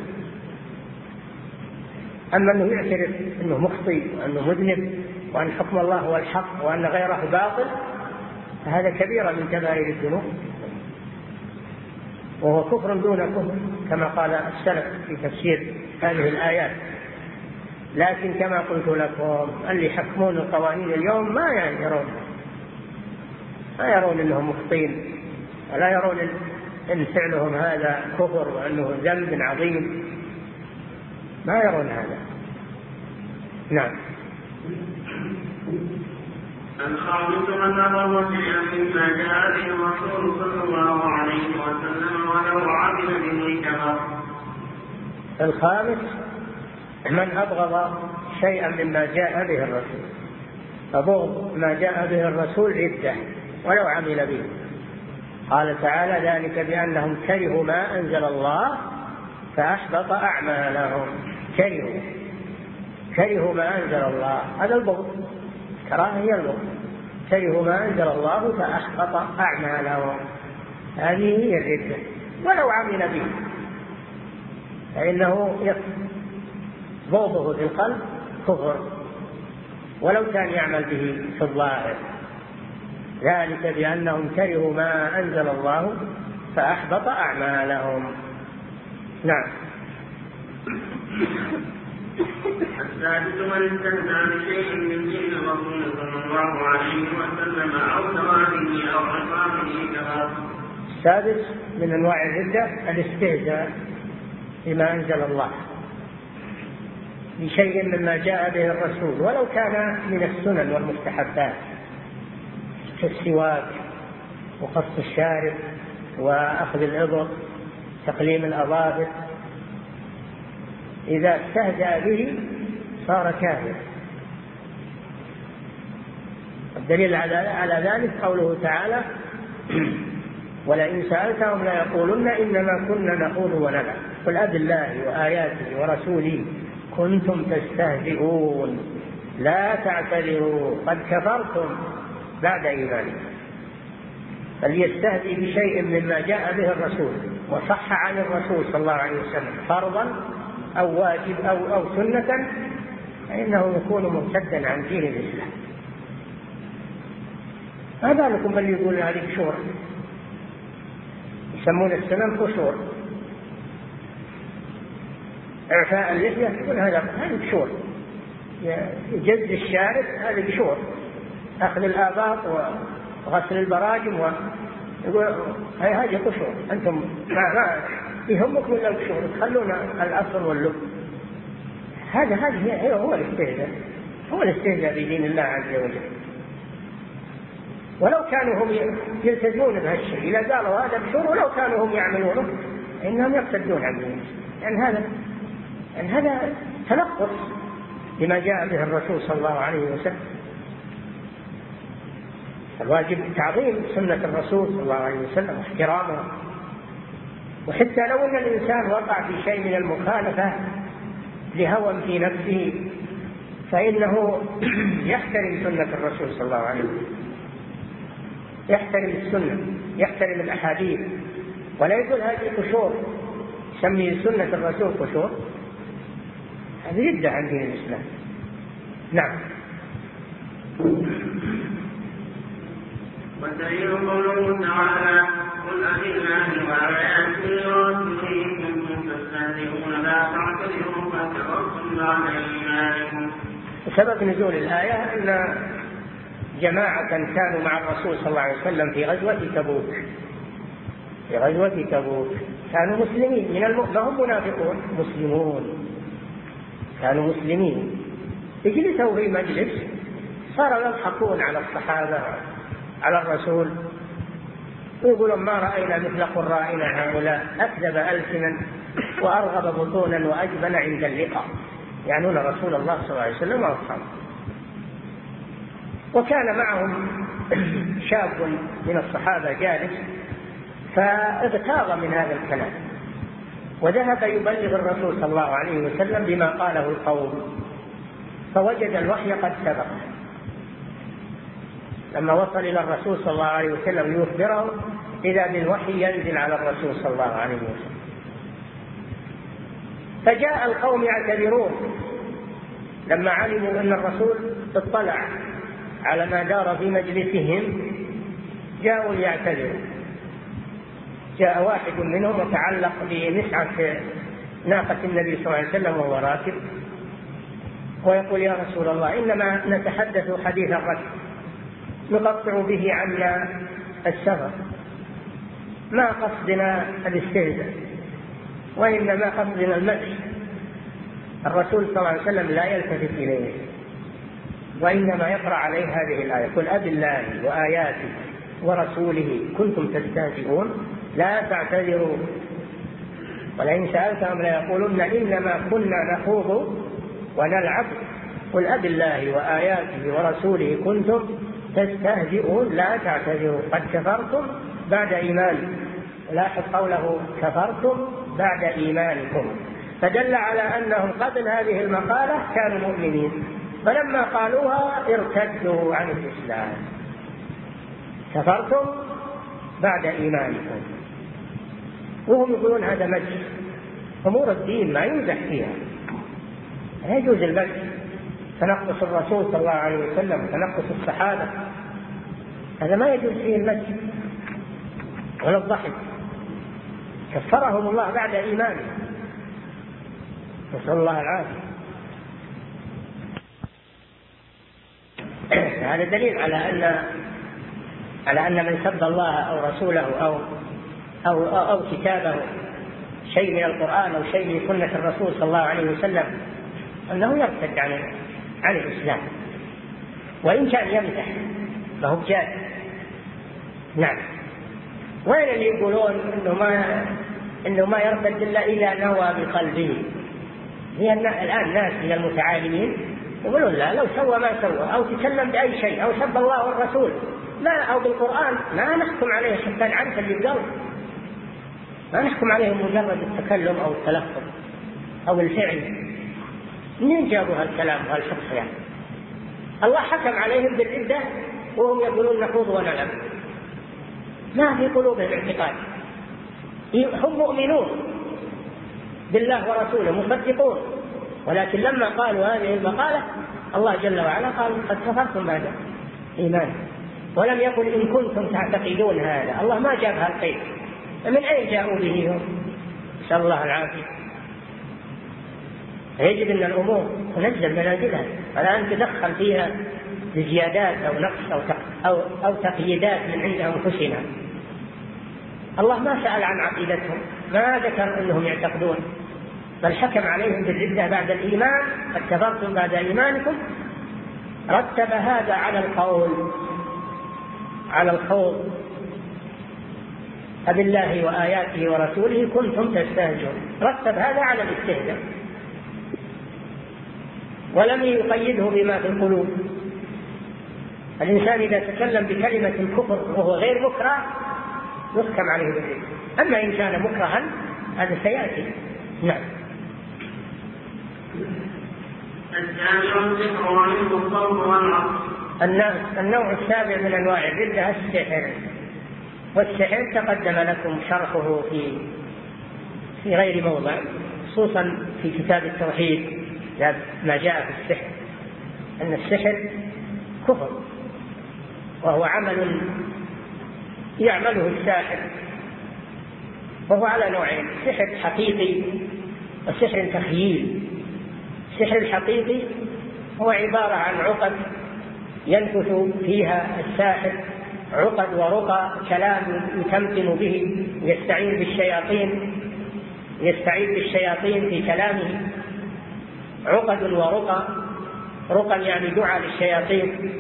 أما أنه يعترف أنه مخطئ وأنه مذنب وأن حكم الله هو الحق وأن غيره باطل، فهذا كبيرة من كبائر الذنوب وهو كفر دون كفر كما قال السلف في تفسير هذه الآيات. لكن كما قلت لكم اللي يحكمون القوانين اليوم ما يرون ما يرون أنهم مخطئين ولا يرون أن فعلهم هذا كفر وأنه ذنب عظيم، ما يرون هذا. نعم. الخامس أنه شيئا مما جاء به الرسول صلى الله عليه وسلم ولو عمل به كفر. الخامس من أبغض شيئا مما جاء به الرسول، فبغض ما جاء به الرسول عدة ولو عمل به. قال تعالى ذلك بأنهم كرهوا ما أنزل الله فأحبط أعمالهم. كرهوا كرهوا ما أنزل الله، هذا البغض، كراهة هي البغض. كرهوا ما أنزل الله فأحبط أعمالهم، هذه هي الردة. ولو عمل به فإنه بغضه في القلب كفر ولو كان يعمل به في الظاهر. ذلك بأنهم كرهوا ما أنزل الله فأحبط أعمالهم. نعم. السادس من استهزأ بشيء من دين الرسول صلى الله عليه وسلم أو ثوابه أو عقابه كفر. السادس من أنواع الردة الاستهزاء بما أنزل الله بشيء مما جاء به الرسول ولو كان من السنن والمستحبات كالسواك وقص الشارب وأخذ الإبر تقليم الأظافر. إذا استهزأ به صار كافر. الدليل على ذلك قوله تعالى ولئن سألتهم ليقولن إنما كنا نخوض ونلعب قل أب الله وآياته ورسوله كنتم تستهزئون لا تعتذروا قد كفرتم بعد إيمانكم. فليستهزئ بشيء مما جاء به الرسول وصح عن الرسول صلى الله عليه وسلم فرضا أو واجب أو, أو سنة فإنه يكون مرتدا عن دين الإسلام. ما بالكم بل يقول هذه كشور، يسمون السنن كشور، إعفاء اللحية يقول هذا هذه كشور، جز الشارب هذه كشور، أخذ الآباط وغسل البراجم ويقول هذه كشور. أنتم ما يهمكم إلا الكشور، تخلون الأصل واللب. هذا هذا هو الاستهزاء، هو الاستهزاء بدين الله عز وجل. ولو كانوا هم يلتزمون بهالشيء، إذا قالوا هذا كشور ولو كانوا هم يعملونه إنهم يقتدون عنه، يعني هذا يعني هذا تنقص بما جاء به الرسول صلى الله عليه وسلم. الواجب تعظيم سنة الرسول صلى الله عليه وسلم واحترامها، وحتى لو أن الإنسان وقع في شيء من المخالفة لهوى في نفسه فإنه يحترم سنة الرسول صلى الله عليه وسلم، يحترم السنة، يحترم الأحاديث، ولا يقول هذه قشور، يسمي سنة الرسول قشور، هذه ردة عن دين الإسلام. نعم. والدليل قوله تعالى قل أبالله وآياته ورسوله كنتم تستهزئون لا تعتذروا قد كفرتم بعد إيمانكم. سبب نزول الآية أن جماعة كانوا مع الرسول صلى الله عليه وسلم في غزوة تبوك في غزوة تبوك كانوا مسلمين من الم... ما هم منافقون، مسلمون، كانوا مسلمين، يجلسوا في مجلس صاروا يضحكون على الصحابة على الرسول ويقولون ما رأينا مثل قرائنا هؤلاء، أكذب ألسنا وأرغب بطونا وأجبن عند اللقاء، يعنون رسول الله صلى الله عليه وسلم وأصحابه. وكان معهم شاب من الصحابة جالس فاغتاظ من هذا الكلام وذهب يبلغ الرسول صلى الله عليه وسلم بما قاله القوم، فوجد الوحي قد سبق. لما وصل إلى الرسول صلى الله عليه وسلم يخبره إذا بالوحي ينزل على الرسول صلى الله عليه وسلم. فجاء القوم يعتذرون لما علموا أن الرسول اطلع على ما دار في مجلسهم، جاءوا ليعتذروا. جاء واحد منهم وتعلق بمسعة ناقة النبي صلى الله عليه وسلم وهو راكب ويقول يا رسول الله إنما نتحدث حديث الركب نقطع به عنا السفر، ما قصدنا الاستهزاء وإنما قصدنا المدح. الرسول صلى الله عليه وسلم لا يلتفت إليه وإنما يقرأ عليه هذه الآية قل أبالله وآياته ورسوله كنتم تستهزئون لا تعتذروا ولئن سألتهم ليقولن إنما كنا نخوض ونلعب قل أبالله وآياته ورسوله كنتم تستهزئون لا تعتذروا قد كفرتم بعد إيمانكم. لاحظ قوله كفرتم بعد إيمانكم، فدل على أنهم قبل هذه المقالة كانوا مؤمنين، فلما قالوها ارتدوا عن الإسلام. كفرتم بعد إيمانكم، وهم يقولون هذا مدح. أمور الدين ما يمزح فيها، لا يجوز المدح، تنقص الرسول صلى الله عليه وسلم، تنقص الصحابة، هذا ما يجوز فيه المدح ولا الضحك. كفرهم الله بعد إيمانهم، نسأل الله العافية. هذا دليل على أن على أن من سب الله أو رسوله أو أو أو, أو كتابه شيء من القرآن أو شيء من سنة الرسول صلى الله عليه وسلم أنه يرتد عن عن الإسلام، وإن كان يمزح فهو جاد. نعم. وين اللي يقولون إنه ما إنه ما يرتد إلا إذا نوى بقلبه؟ هي الآن ناس من المتعالمين يقولون لا، لو سوى ما سوى أو تكلم بأي شيء أو سب الله والرسول لا أو بالقرآن ما نحكم عليه حتى نعرف اللي بقلب، ما نحكم عليه مجرد التكلم أو التلفظ أو الفعل. منين جابوا هالكلام وهالشخص؟ يعني الله حكم عليهم بالردة وهم يقولون نخوض ونلعب، ما في قلوبهم اعتقاد، هم مؤمنون بالله ورسوله مصدقون، ولكن لما قالوا هذه المقالة الله جل وعلا قال قد كفرتم بعد إيمان، ولم يقل إن كنتم تعتقدون هذا. الله ما جاب هالقيد، من أين جاءوا به هم؟ نسأل الله العافية. يجب أن الأمور تنزل منازلها، فلا أن تدخل فيها بزيادات أو نقص أو أو أو تقييدات من عند أنفسنا. الله ما سأل عن عقيدتهم، ما ذكر أنهم يعتقدون، بل حكم عليهم بالردة بعد الإيمان، قد كفرتم بعد إيمانكم. رتب هذا على القول على الخوض أبالله وآياته ورسوله كنتم تستهزئون، رتب هذا على الاستهزاء. ولم يقيده بما في القلوب. الإنسان إذا تكلم بكلمة الكفر وهو غير مكره يحكم عليه بالردة، أما إن كان مكرها هذا سيأتي. نعم. النوع السابع من أنواع الردة السحر، والسحر تقدم لكم شرحه في في غير موضع، خصوصا في كتاب التوحيد ما جاء في السحر، أن السحر كفر وهو عمل يعمله الساحر، وهو على نوعين: سحر حقيقي وسحر تخييل. السحر الحقيقي هو عبارة عن عقد ينفث فيها الساحر، عقد ورقى، كلام يتمكن به، يستعين بالشياطين يستعين بالشياطين في كلامه، عقد ورقى، رقى يعني دعاء للشياطين،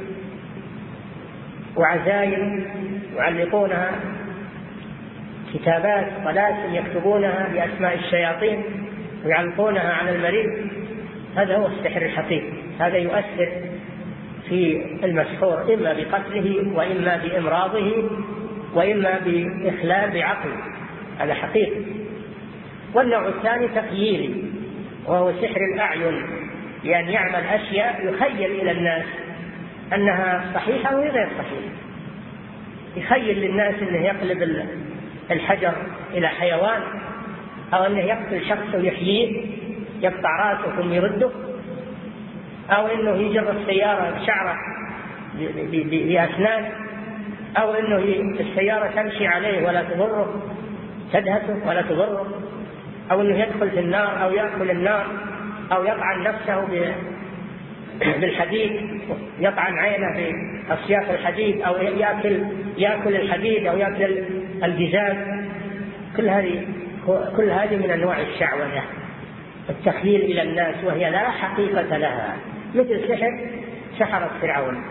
وعزايم يعلقونها، كتابات طلاسم يكتبونها بأسماء الشياطين ويعلقونها على المريض. هذا هو السحر الحقيقي. هذا يؤثر في المسحور إما بقتله وإما بإمراضه وإما بإخلال بعقله، هذا حقيقي. والنوع الثاني تخييلي، وهو سحر الأعين، لأن يعمل أشياء يخيل إلى الناس أنها صحيحة وهي غير صحيحة. يخيل للناس أنه يقلب الحجر إلى حيوان، أو أنه يقتل شخص ويحييه، يقطع رأسه ثم يرده، أو أنه يجر السيارة بشعره بأسنان، أو أنه السيارة تمشي عليه ولا تضره، تدهسه ولا تضره، أو أنه يدخل في النار أو يأكل النار، أو يطعن نفسه بالحديد، يطعن عينه بأصياف الحديد، أو يأكل يأكل الحديد أو يأكل الجزاز. كل هذه كل هذه من أنواع الشعوذة، التخييل إلى الناس وهي لا حقيقة لها، مثل سحر سحرة فرعون،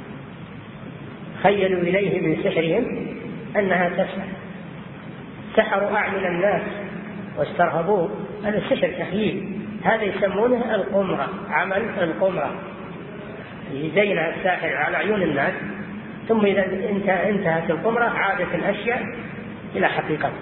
خيلوا إليه من سحرهم أنها تسحر، سحروا أعين الناس واسترهبوه، هذا سحر تخييل. هذا يسمونه القمرة، عمل القمرة، يزينها الساحر على عيون الناس، ثم إذا انتهت القمرة عادت الأشياء إلى حقيقتها.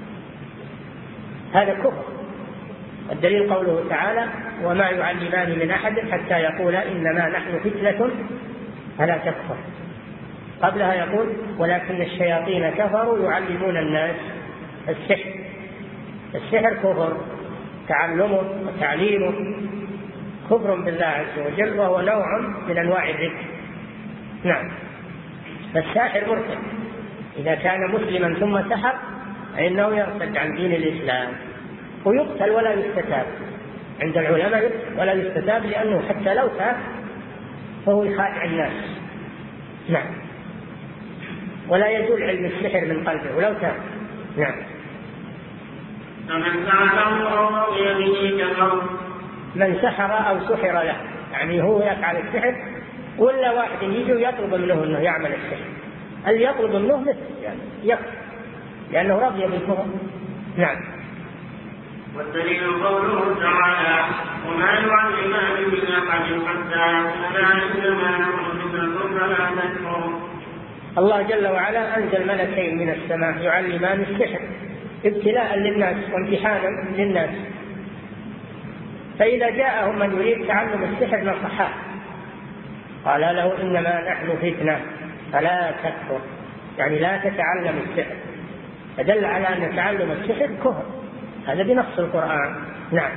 هذا كفر. الدليل قوله تعالى: وما يعلمان من أحد حتى يقولا إنما نحن فتنة فلا تكفر. قبلها يقول: ولكن الشياطين كفروا يعلمون الناس السحر. السحر كفر، تعلمه وتعليمه كفر بالله عز وجل، وهو نوع من أنواع الردة. نعم. فالساحر مرتد إذا كان مسلما ثم سحر فإنه يرتد عن دين الإسلام ويقتل ولا يستتاب. عند العلماء يقتل ولا يستتاب، لأنه حتى لو تاب فهو يخادع الناس. نعم. ولا يزول علم السحر من قلبه ولو تاب. نعم. من سحر أو سحر له، يعني هو يفعل السحر ولا واحد يجي يطلب منه أنه يعمل السحر، اللي يطلب منه مثل يعني يكفر، لأنه رضي بالكفر. نعم. والدليل قوله تعالى: وما يعلمان من أحد حتى يقولا إنما نحن فتنة فلا تكفر. الله جل وعلا أنزل ملكين من السماء يعلمان السحر ابتلاء للناس وامتحانا للناس، فإذا جاءهم من يريد تعلم السحر نصحه، قال له: إنما نحن فتنة فلا تكفر، يعني لا تتعلم السحر، فدل على أن تعلم السحر كفر، هذا بنص القرآن. نعم.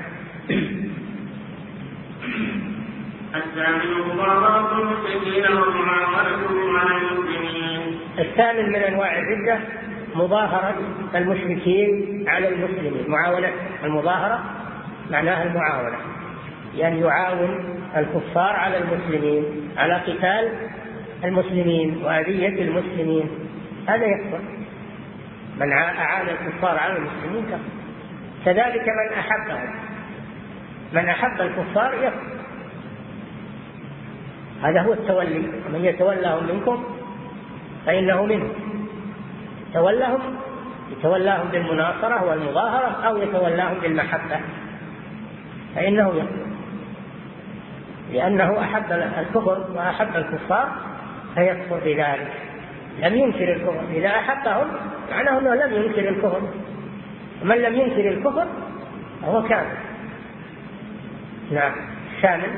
الثامن من أنواع الردة مظاهرة المشركين على المسلمين. معاونة، المظاهرة معناها المعاونة، يعني يعاون الكفار على المسلمين، على قتال المسلمين وأذية المسلمين، هذا يكفر. من أعان الكفار على المسلمين كفر. كذلك من أحبهم، من أحب الكفار يكفر، هذا هو التولي. من يتولاهم منكم فإنه منهم. يتولاهم يتولاهم بالمناصرة والمظاهرة، أو يتولاهم بالمحبة فإنه يكفر. لأنه أحب الكفر وأحب الكفار فيكفر بذلك، لم ينكر الكفر. إذا أحبهم معناه أنه لم ينكر الكفر، ومن لم ينكر الكفر هو كافر. نعم. ثامن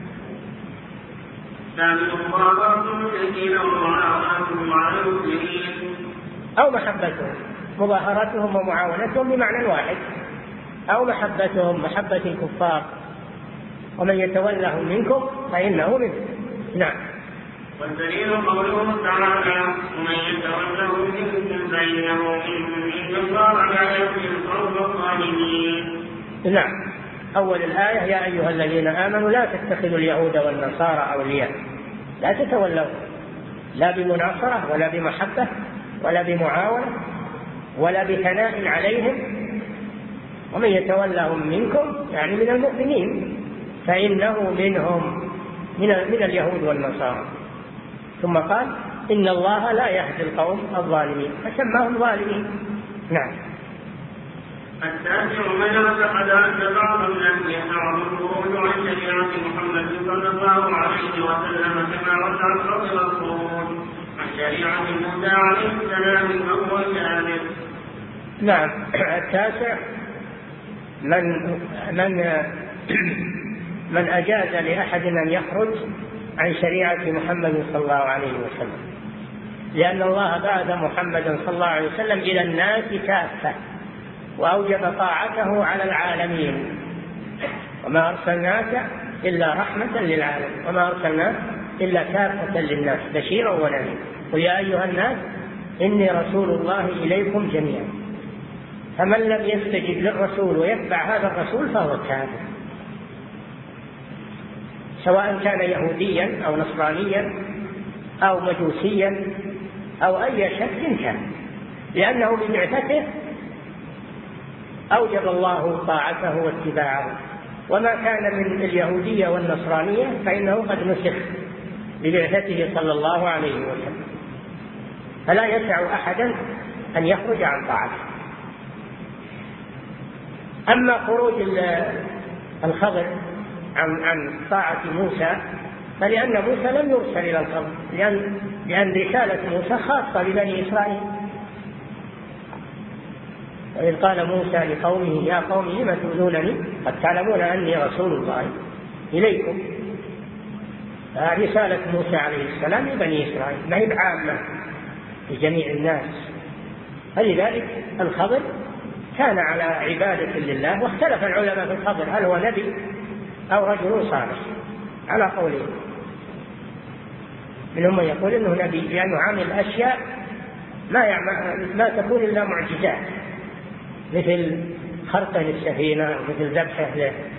أو محبتهم، مظاهرتهم ومعاونتهم بمعنى واحد، أو محبتهم محبة الكفار، ومن يتولهم منكم فإنه منهم. نعم. والدليل قوله تعالى ومن يتولهم منكم فإنه منهم إن الله لا يهدي القوم الظالمين. نعم. أول الآية يا أيها الذين آمنوا لا تتخذوا اليهود والنصارى أولياء، لا تتولوا لا بمناصرة ولا بمحبة ولا بمعاونة ولا بثناء عليهم، ومن يتولهم منكم يعني من المؤمنين فإنه منهم من, من اليهود والنصارى. ثم قال إن الله لا يهدي القوم الظالمين فسماهم ظالمين. نعم. التاسع من اعتقد أن بعض الناس يحرم الخروج عن شريعة محمد صلى الله عليه وسلم كما وسع الفضل الخروج عن شريعة موسى عليه السلام فهو كافر. نعم. التاسع من من من أجاز لأحد أن يخرج عن شريعة محمد صلى الله عليه وسلم، لأن الله بعث محمدا صلى الله عليه وسلم إلى الناس كافة وأوجب طاعته على العالمين، وما أرسلناك إلا رحمة للعالمين وما أرسلناك إلا كافة للناس بشيرا ونذيرا قل يا أيها الناس إني رسول الله إليكم جميعا. فمن لم يستجب للرسول ويتبع هذا الرسول فهو كافر، سواء كان يهوديا أو نصرانيا أو مجوسيا أو أي شكل كان، لأنه ببعثته أوجب الله طاعته واتباعه، وما كان من اليهودية والنصرانية فإنه قد نسخ ببعثته صلى الله عليه وسلم، فلا يسع أحدا أن يخرج عن طاعته. أما خروج الخضر عن عن طاعة موسى فلأن موسى لم يرسل إلى الخضر، لأن لأن رسالة موسى خاصة ببني إسرائيل. وإذ قال موسى لقومه يا قوم لم تؤذونني قد تعلمون أني رسول الله إليكم. رسالة موسى عليه السلام لبني إسرائيل ما هي عامة لجميع الناس، فلذلك الخضر كان على عبادة لله. واختلف العلماء في الخضر هل هو نبي أو رجل صالح على قولين، منهم من يقول إنه نبي لأنه عامل أشياء ما ما تكون إلا معجزات، مثل خرقه للسفينة ومثل ذبحه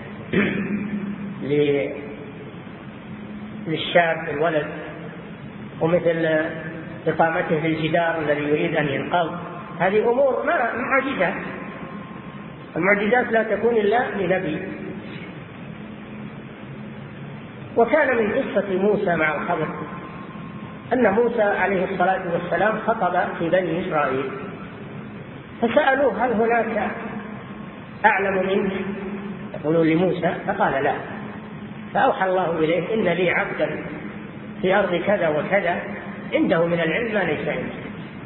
للشاب الولد، ومثل إقامته في الجدار الذي يريد أن ينقض. هذه أمور معجزات، المعجزات لا تكون إلا لنبي. وكان من قصة موسى مع الخضر أن موسى عليه الصلاة والسلام خطب في بني إسرائيل فسألوه هل هناك أعلم منك؟ يقولون لموسى، فقال لا. فأوحى الله إليه إن لي عبدا في أرض كذا وكذا عنده من العلم ما ليس عنده.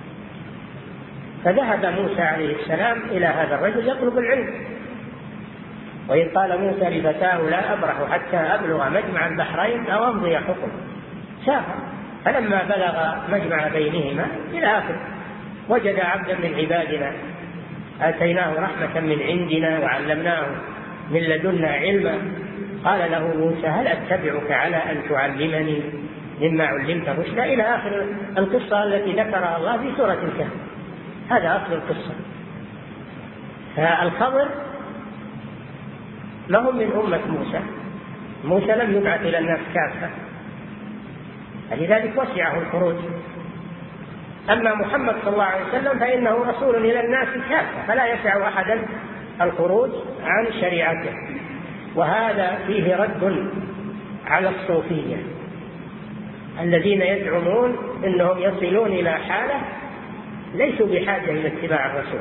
فذهب موسى عليه السلام إلى هذا الرجل يطلب العلم. وإذ قال موسى لفتاه لا أبرح حتى أبلغ مجمع البحرين أو أمضي حقب، سافر. فلما بلغ مجمع بينهما إلى آخر وجد عبدا من عبادنا آتيناه رحمة من عندنا وعلمناه من لدنا علما. قال له موسى هل أتبعك على أن تعلمني مما علمت رشدا، إلى آخر القصة التي ذكرها الله في سورة الكهف. هذا أصل القصة. فالخضر ما هم من أمة موسى، موسى لم يبعث إلى الناس كافة، لذلك وسعه الخروج. أما محمد صلى الله عليه وسلم فإنه رسول إلى الناس كافة، فلا يسع أحدا الخروج عن شريعته. وهذا فيه رد على الصوفية الذين يزعمون أنهم يصلون إلى حالة ليسوا بحاجة إلى اتباع الرسول،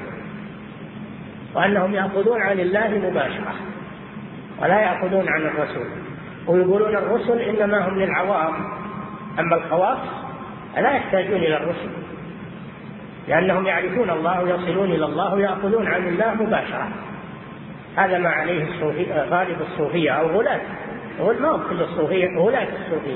وأنهم يأخذون عن الله مباشرة ولا يأخذون عن الرسول. ويقولون الرسل إنما هم للعوام، أما الخواص لا يحتاجون إلى الرسل، لأنهم يعرفون الله ويصلون إلى الله ويأخذون عن الله مباشرة. هذا ما عليه الصوفية، غالب الصوفية أو غلاة، ما هم كل الصوفية، غلاة الصوفية،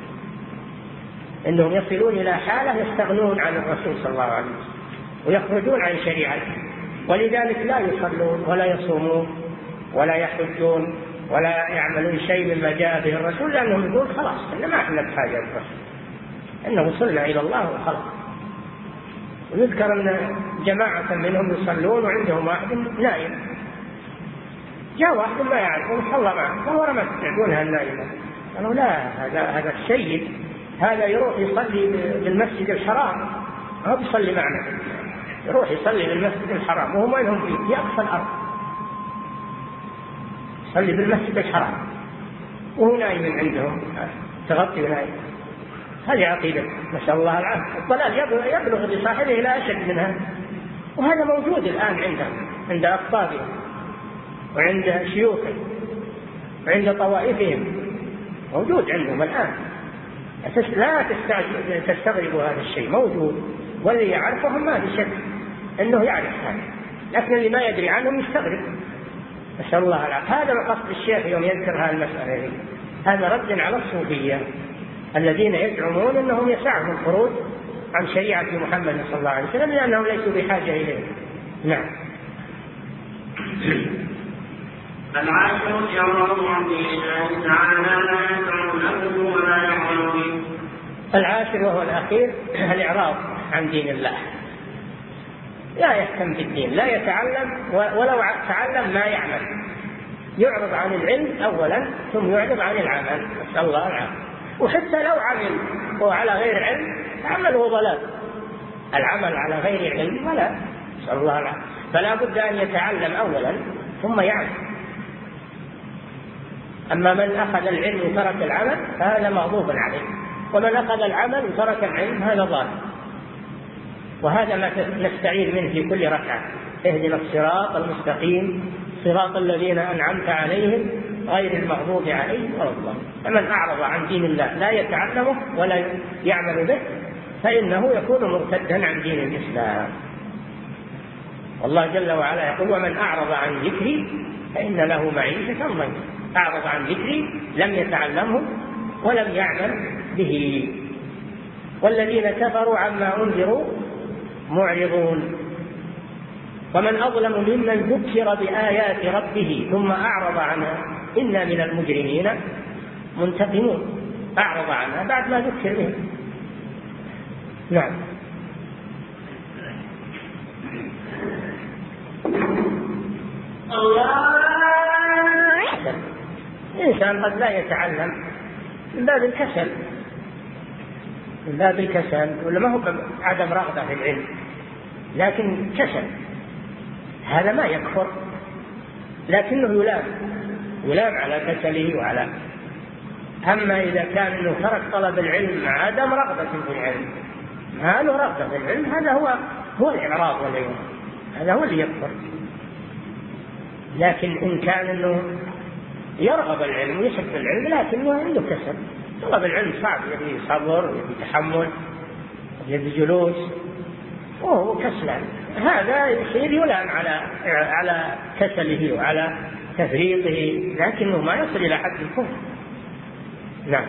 إنهم يصلون إلى حالة يستغنون عن الرسول صلى الله عليه وسلم ويخرجون عن شريعته، ولذلك لا يصلون ولا يصومون ولا يحجون ولا يعملون شيء مما جاء به الرسول، لأنهم يقول خلاص إن ما احنا بحاجة الرسول، إنه وصلنا إلى الله وخلاص. ويذكر أن جماعة منهم يصلون وعندهم واحد نائم، جاء واحد ما يعرفون صلى معه، قالوا ما تدعونها النائمة؟ قالوا لا، هذا هذا السيد هذا يروح يصلي بالمسجد الحرام، ما بيصلي معنا، يروح يصلي بالمسجد الحرام وهم وينهم فيه في أقصى الأرض، يصلي بالمسجد الحرام وهو نائم عندهم، تغطي نائم. هذه عقيدة نسأل الله العافية، الضلال يبلغ بصاحبه إلى أشد منها، وهذا موجود الآن عندهم، عند أقطابهم وعند شيوخهم وعند طوائفهم، موجود عندهم الآن. لا تستغربوا هذا الشيء، موجود، واللي يعرفهم ما في شك أنه يعرف هذا، لكن اللي ما يدري عنهم يستغرب. نسأل الله العافية. هذا مقصد الشيخ يوم يذكر هذه المسألة، هذا رد على الصوفية الذين يزعمون أنهم يسعهم الخروج عن شريعة محمد صلى الله عليه وسلم لأنهم ليسوا بحاجة إليه. نعم. العاشر إعراض عن دين الله تعالى لا يسعون له ولا يعمل به. العاشر وهو الأخير الإعراض عن دين الله، لا يهتم بالدين، لا يتعلم، ولو تعلم ما يعمل، يعرض عن العلم أولا ثم يعرض عن العمل، نسأل الله العافية. وحتى لو عمل وعلى غير علم عمله ضلال، العمل على غير علم ولا، نسأل الله العافية. فلا بد أن يتعلم أولا ثم يعمل. أما من أخذ العلم وترك العمل فهذا مغضوب عليه، ومن أخذ العمل وترك العلم هذا ضال. وهذا ما نستعين منه في كل ركعة، اهدنا الصراط المستقيم صراط الذين أنعمت عليهم غير المغضوب عليهم ولا الضالين. فمن أعرض عن دين الله لا يتعلمه ولا يعمل به فإنه يكون مرتدا عن دين الإسلام. والله جل وعلا يقول ومن أعرض عن ذكري فإن له معيشة ضنكا. أعرض عن ذكري لم يتعلمه ولم يعمل به. والذين كفروا عما أنذروا معرضون. ومن أظلم ممن ذكر بآيات ربه ثم أعرض عنها إنا من المجرمين منتقمون. أعرض عنها بعد ما ذكر به. نعم. الله. الإنسان قد لا يتعلم من باب الكسل، من باب الكسل، ولا ما هو عدم رغبة في العلم، لكن كسل، هذا ما يكفر، لكنه يلام يلام على كسله وعلى. أما إذا كان إنه ترك طلب العلم مع عدم رغبة في العلم، ما له رغبة في العلم، هذا هو هو الإعراض والعياذ، هذا هو اللي يكفر. لكن إن كان إنه يرغب العلم ويحب العلم لكنه عنده كسل، طلب العلم صعب، يبي صبر ويبي تحمل ويبي جلوس وهو كسلان، هذا يصير يلام على على كسله وعلى تفريطه، لكنه ما يصل إلى حد الكفر. نعم.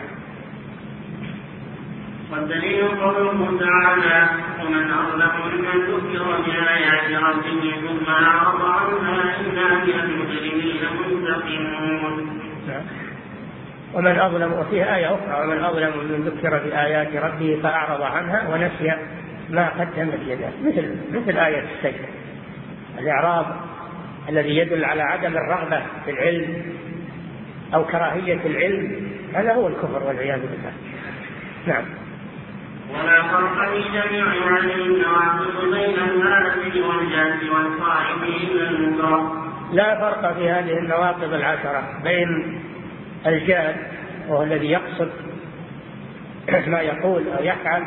والدليل قوله تعالى ومن أظلم ممن ذكر بآيات ربه ثم أعرض عنها إنا من المجرمين منتقمون. ومن أظلم، وفيه آية أخرى ومن أظلم ممن ذكر بآيات ربه فأعرض عنها ونسي ما قدمت يده، مثل مثل آية السجدة. الإعراض الذي يدل على عدم الرغبة في العلم أو كراهية العلم هذا هو الكفر والعياذ بالله. نعم. ولا فرق في جميع هذه النواقض بين الناسب والجاد والصائم إلا المنكر. لا فرق في هذه النواقض العشرة بين الجاد وهو الذي يقصد ما يقول أو يفعل،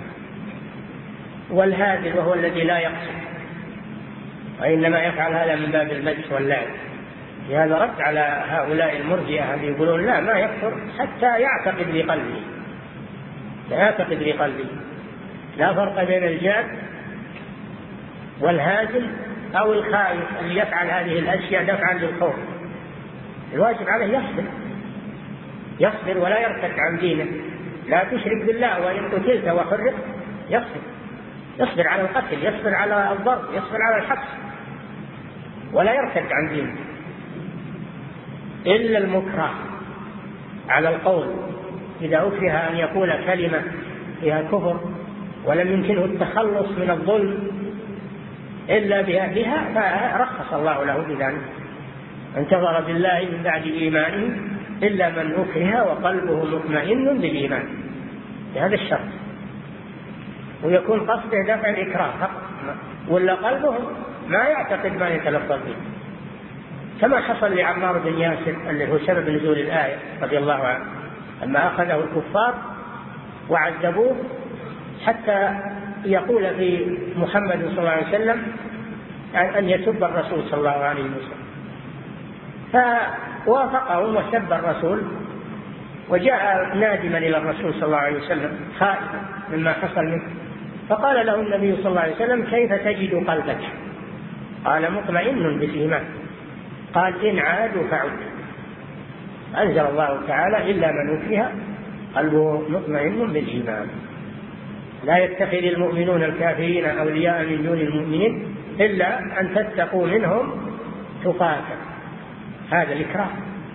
والهادل وهو الذي لا يقصد وإنما يفعل هذا من باب المدح واللعب. هذا رد على هؤلاء المرجئة اللي يقولون لا ما يكفر حتى يعتقد بقلبه، يعتقد بقلبه. لا فرق بين الجاد والهازل أو الخائف اللي يفعل هذه الأشياء دفعا للخوف. الواجب عليه يصبر، يصبر ولا يرتد عن دينه. لا تشرك بالله وإن قتلت وحرقت، يصبر، يصبر على القتل، يصبر على الضرب، يصبر على الحبس، ولا يرتد عن دينه. إلا المكره على القول، إذا أكره أن يقول كلمة فيها كفر ولم يمكنه التخلص من الظلم إلا بها فرخص الله له بذلك. انتظر بالله من بعد إيمانه إلا من أكره وقلبه مطمئن بالإيمان، بهذا الشرط، ويكون قصده دفع الإكراه ولا قلبه ما يعتقد ما يتلفظ به، كما حصل لعمار بن ياسر اللي هو سبب نزول الآية رضي الله عنه، لما أخذه الكفار وعذبوه حتى يقول في محمد صلى الله عليه وسلم أن يسب الرسول صلى الله عليه وسلم، فوافقهم وسب الرسول، وجاء نادما إلى الرسول صلى الله عليه وسلم خائفا مما حصل منه، فقال له النبي صلى الله عليه وسلم كيف تجد قلبك؟ قال مطمئن بالإيمان. قال إن عادوا فعد. أنزل الله تعالى إلا من أكره قلبه مطمئن بالإيمان. لا يتخذ المؤمنون الكافرين أولياء من دون المؤمنين إلا أن تتقوا منهم تقاة. هذا الإكراه،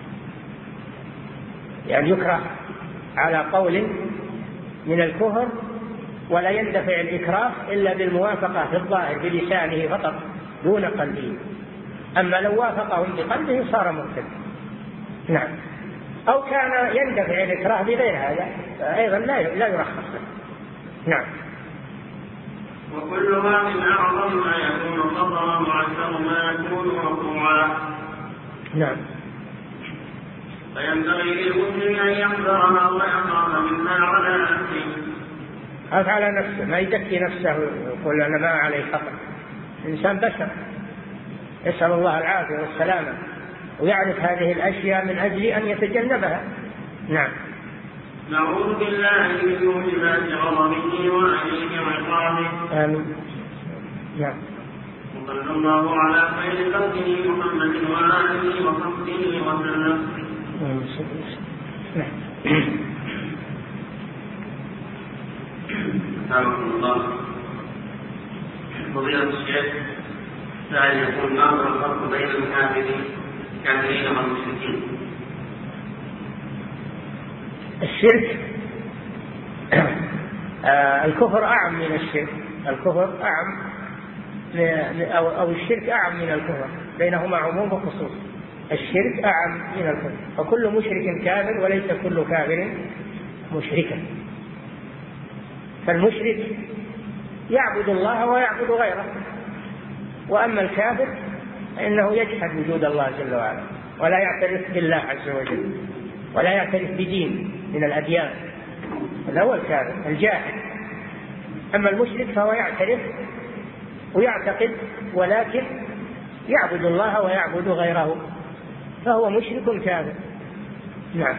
يعني يكره على قول من الكفر، ولا يندفع الإكراه إلا بالموافقة في الظاهر بلسانه فقط دون قلبه. أما لو وافقهم بقلبه صار مرتد. نعم. أو كان يندفع الإكراه بغير هذا أيضا لا لا يرخص له. نعم. وكلها من أعظم ما يكون خطرا وأكثر ما يكون وقوعا. نعم. فينبغي للمسلم أن يحذرها ويخاف منها على نفسه. خاف على نفسه، ما يزكي نفسه ويقول أنا ما عليه خطر. الإنسان بشر، يسأل الله العافية والسلامة، ويعرف هذه الأشياء من أجل أن يتجنبها. نعم. نعوذ بالله من موجبات غضبه وأليم عقابه. آمين. نعم. وصلى الله على خير خلقه محمد وآله وصحبه وسلم. نعم. سبحان الله. فضيلة الشيخ، سأل يقول ما هو الفرق بين الكافرين الكافرين والمشركين؟ الشرك آه الكفر أعم من الشرك، الكفر أعم أو, أو الشرك أعم من الكفر، بينهما عموم وخصوص. الشرك أعم من الكفر، فكل مشرك كافر وليس كل كافر مشركا. فالمشرك يعبد الله ويعبد غيره، وأما الكافر فإنه يجحد وجود الله جل وعلا ولا يعترف بالله عز وجل ولا يعترف بدين من الأديان، هذا هو الكافر الجاحد. أما المشرك فهو يعترف ويعتقد ولكن يعبد الله ويعبد غيره، فهو مشرك كافر. نعم.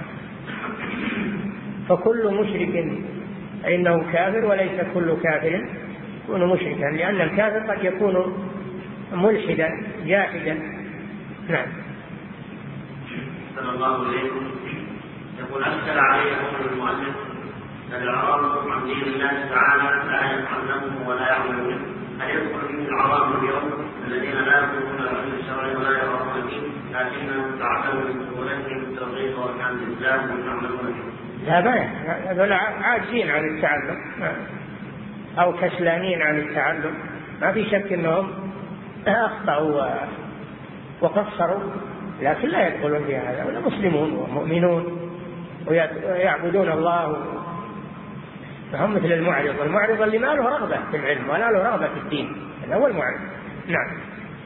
فكل مشرك إنه كافر وليس كل كافر يكون مشركا، لأن الكافر قد يكون ملحدا جاحدا. نعم. صلى الله عليكم. يقول أشكل عليه قول المؤلف الإعراض عن دين الله تعالى لا يتعلمه ولا يعمل به، هل يدخل فيه العوام اليوم الذين لا يقولون العلم الشرعي ولا يرون الدين لكنهم تعلموا من سهولتهم الترغيب واركان الاسلام ويعملون به؟ لا ما هذول عاجزين عن التعلم أو كسلانين عن التعلم، ما في شك أنهم أخطأوا وقصروا، لكن لا يدخلون في هذا، ولا مسلمون ومؤمنون ويعبدون الله، فهم مثل المعرض. المعرض اللي ما له رغبة في العلم ولا له رغبة في الدين، هذا هو المعرض. نعم.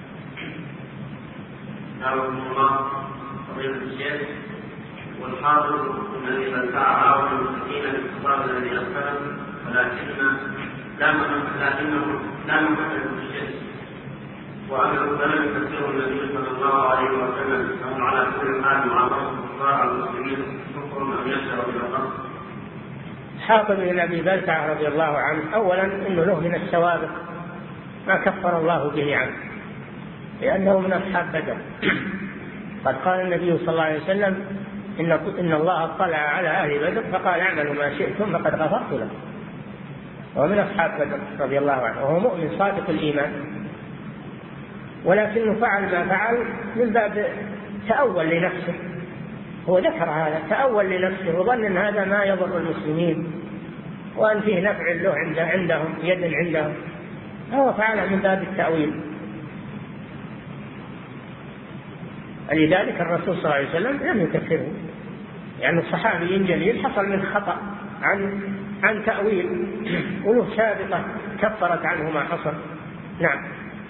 نعم الله. فضيلة الشيخ، والحاضر الذي بدفع عون المسكين للخطاب الذي أسفل ولكن لا لكنه لا محدد الشيخ وأن السلام يفسر النبي صلى الله عليه وسلم أنهم على كل حال مع كفار المسلمين كفر أن يشعر بالأمر. حاطب بن أبي بلتعة رضي الله عنه أولا إنه له من السوابق ما كفر الله به عنه لأنه من أصحاب بدر. قد قال النبي صلى الله عليه وسلم إن, إن الله اطلع على أهل بدر فقال اعملوا ما شئتم فقد غفرت له، ومن أصحاب بدر رضي الله عنه وهو مؤمن صادق الإيمان، ولكنه فعل ما فعل من باب تأول لنفسه. هو ذكر هذا تأول لنفسه وظن أن هذا ما يضر المسلمين وأن فيه نفع له عند عندهم يد عندهم، هو فعله من باب التأويل. لذلك الرسول صلى الله عليه وسلم لم يكفره، يعني الصحابي جليل حصل من خطأ عن عن تأويل وله سابقة كفرت عنه ما حصل. نعم.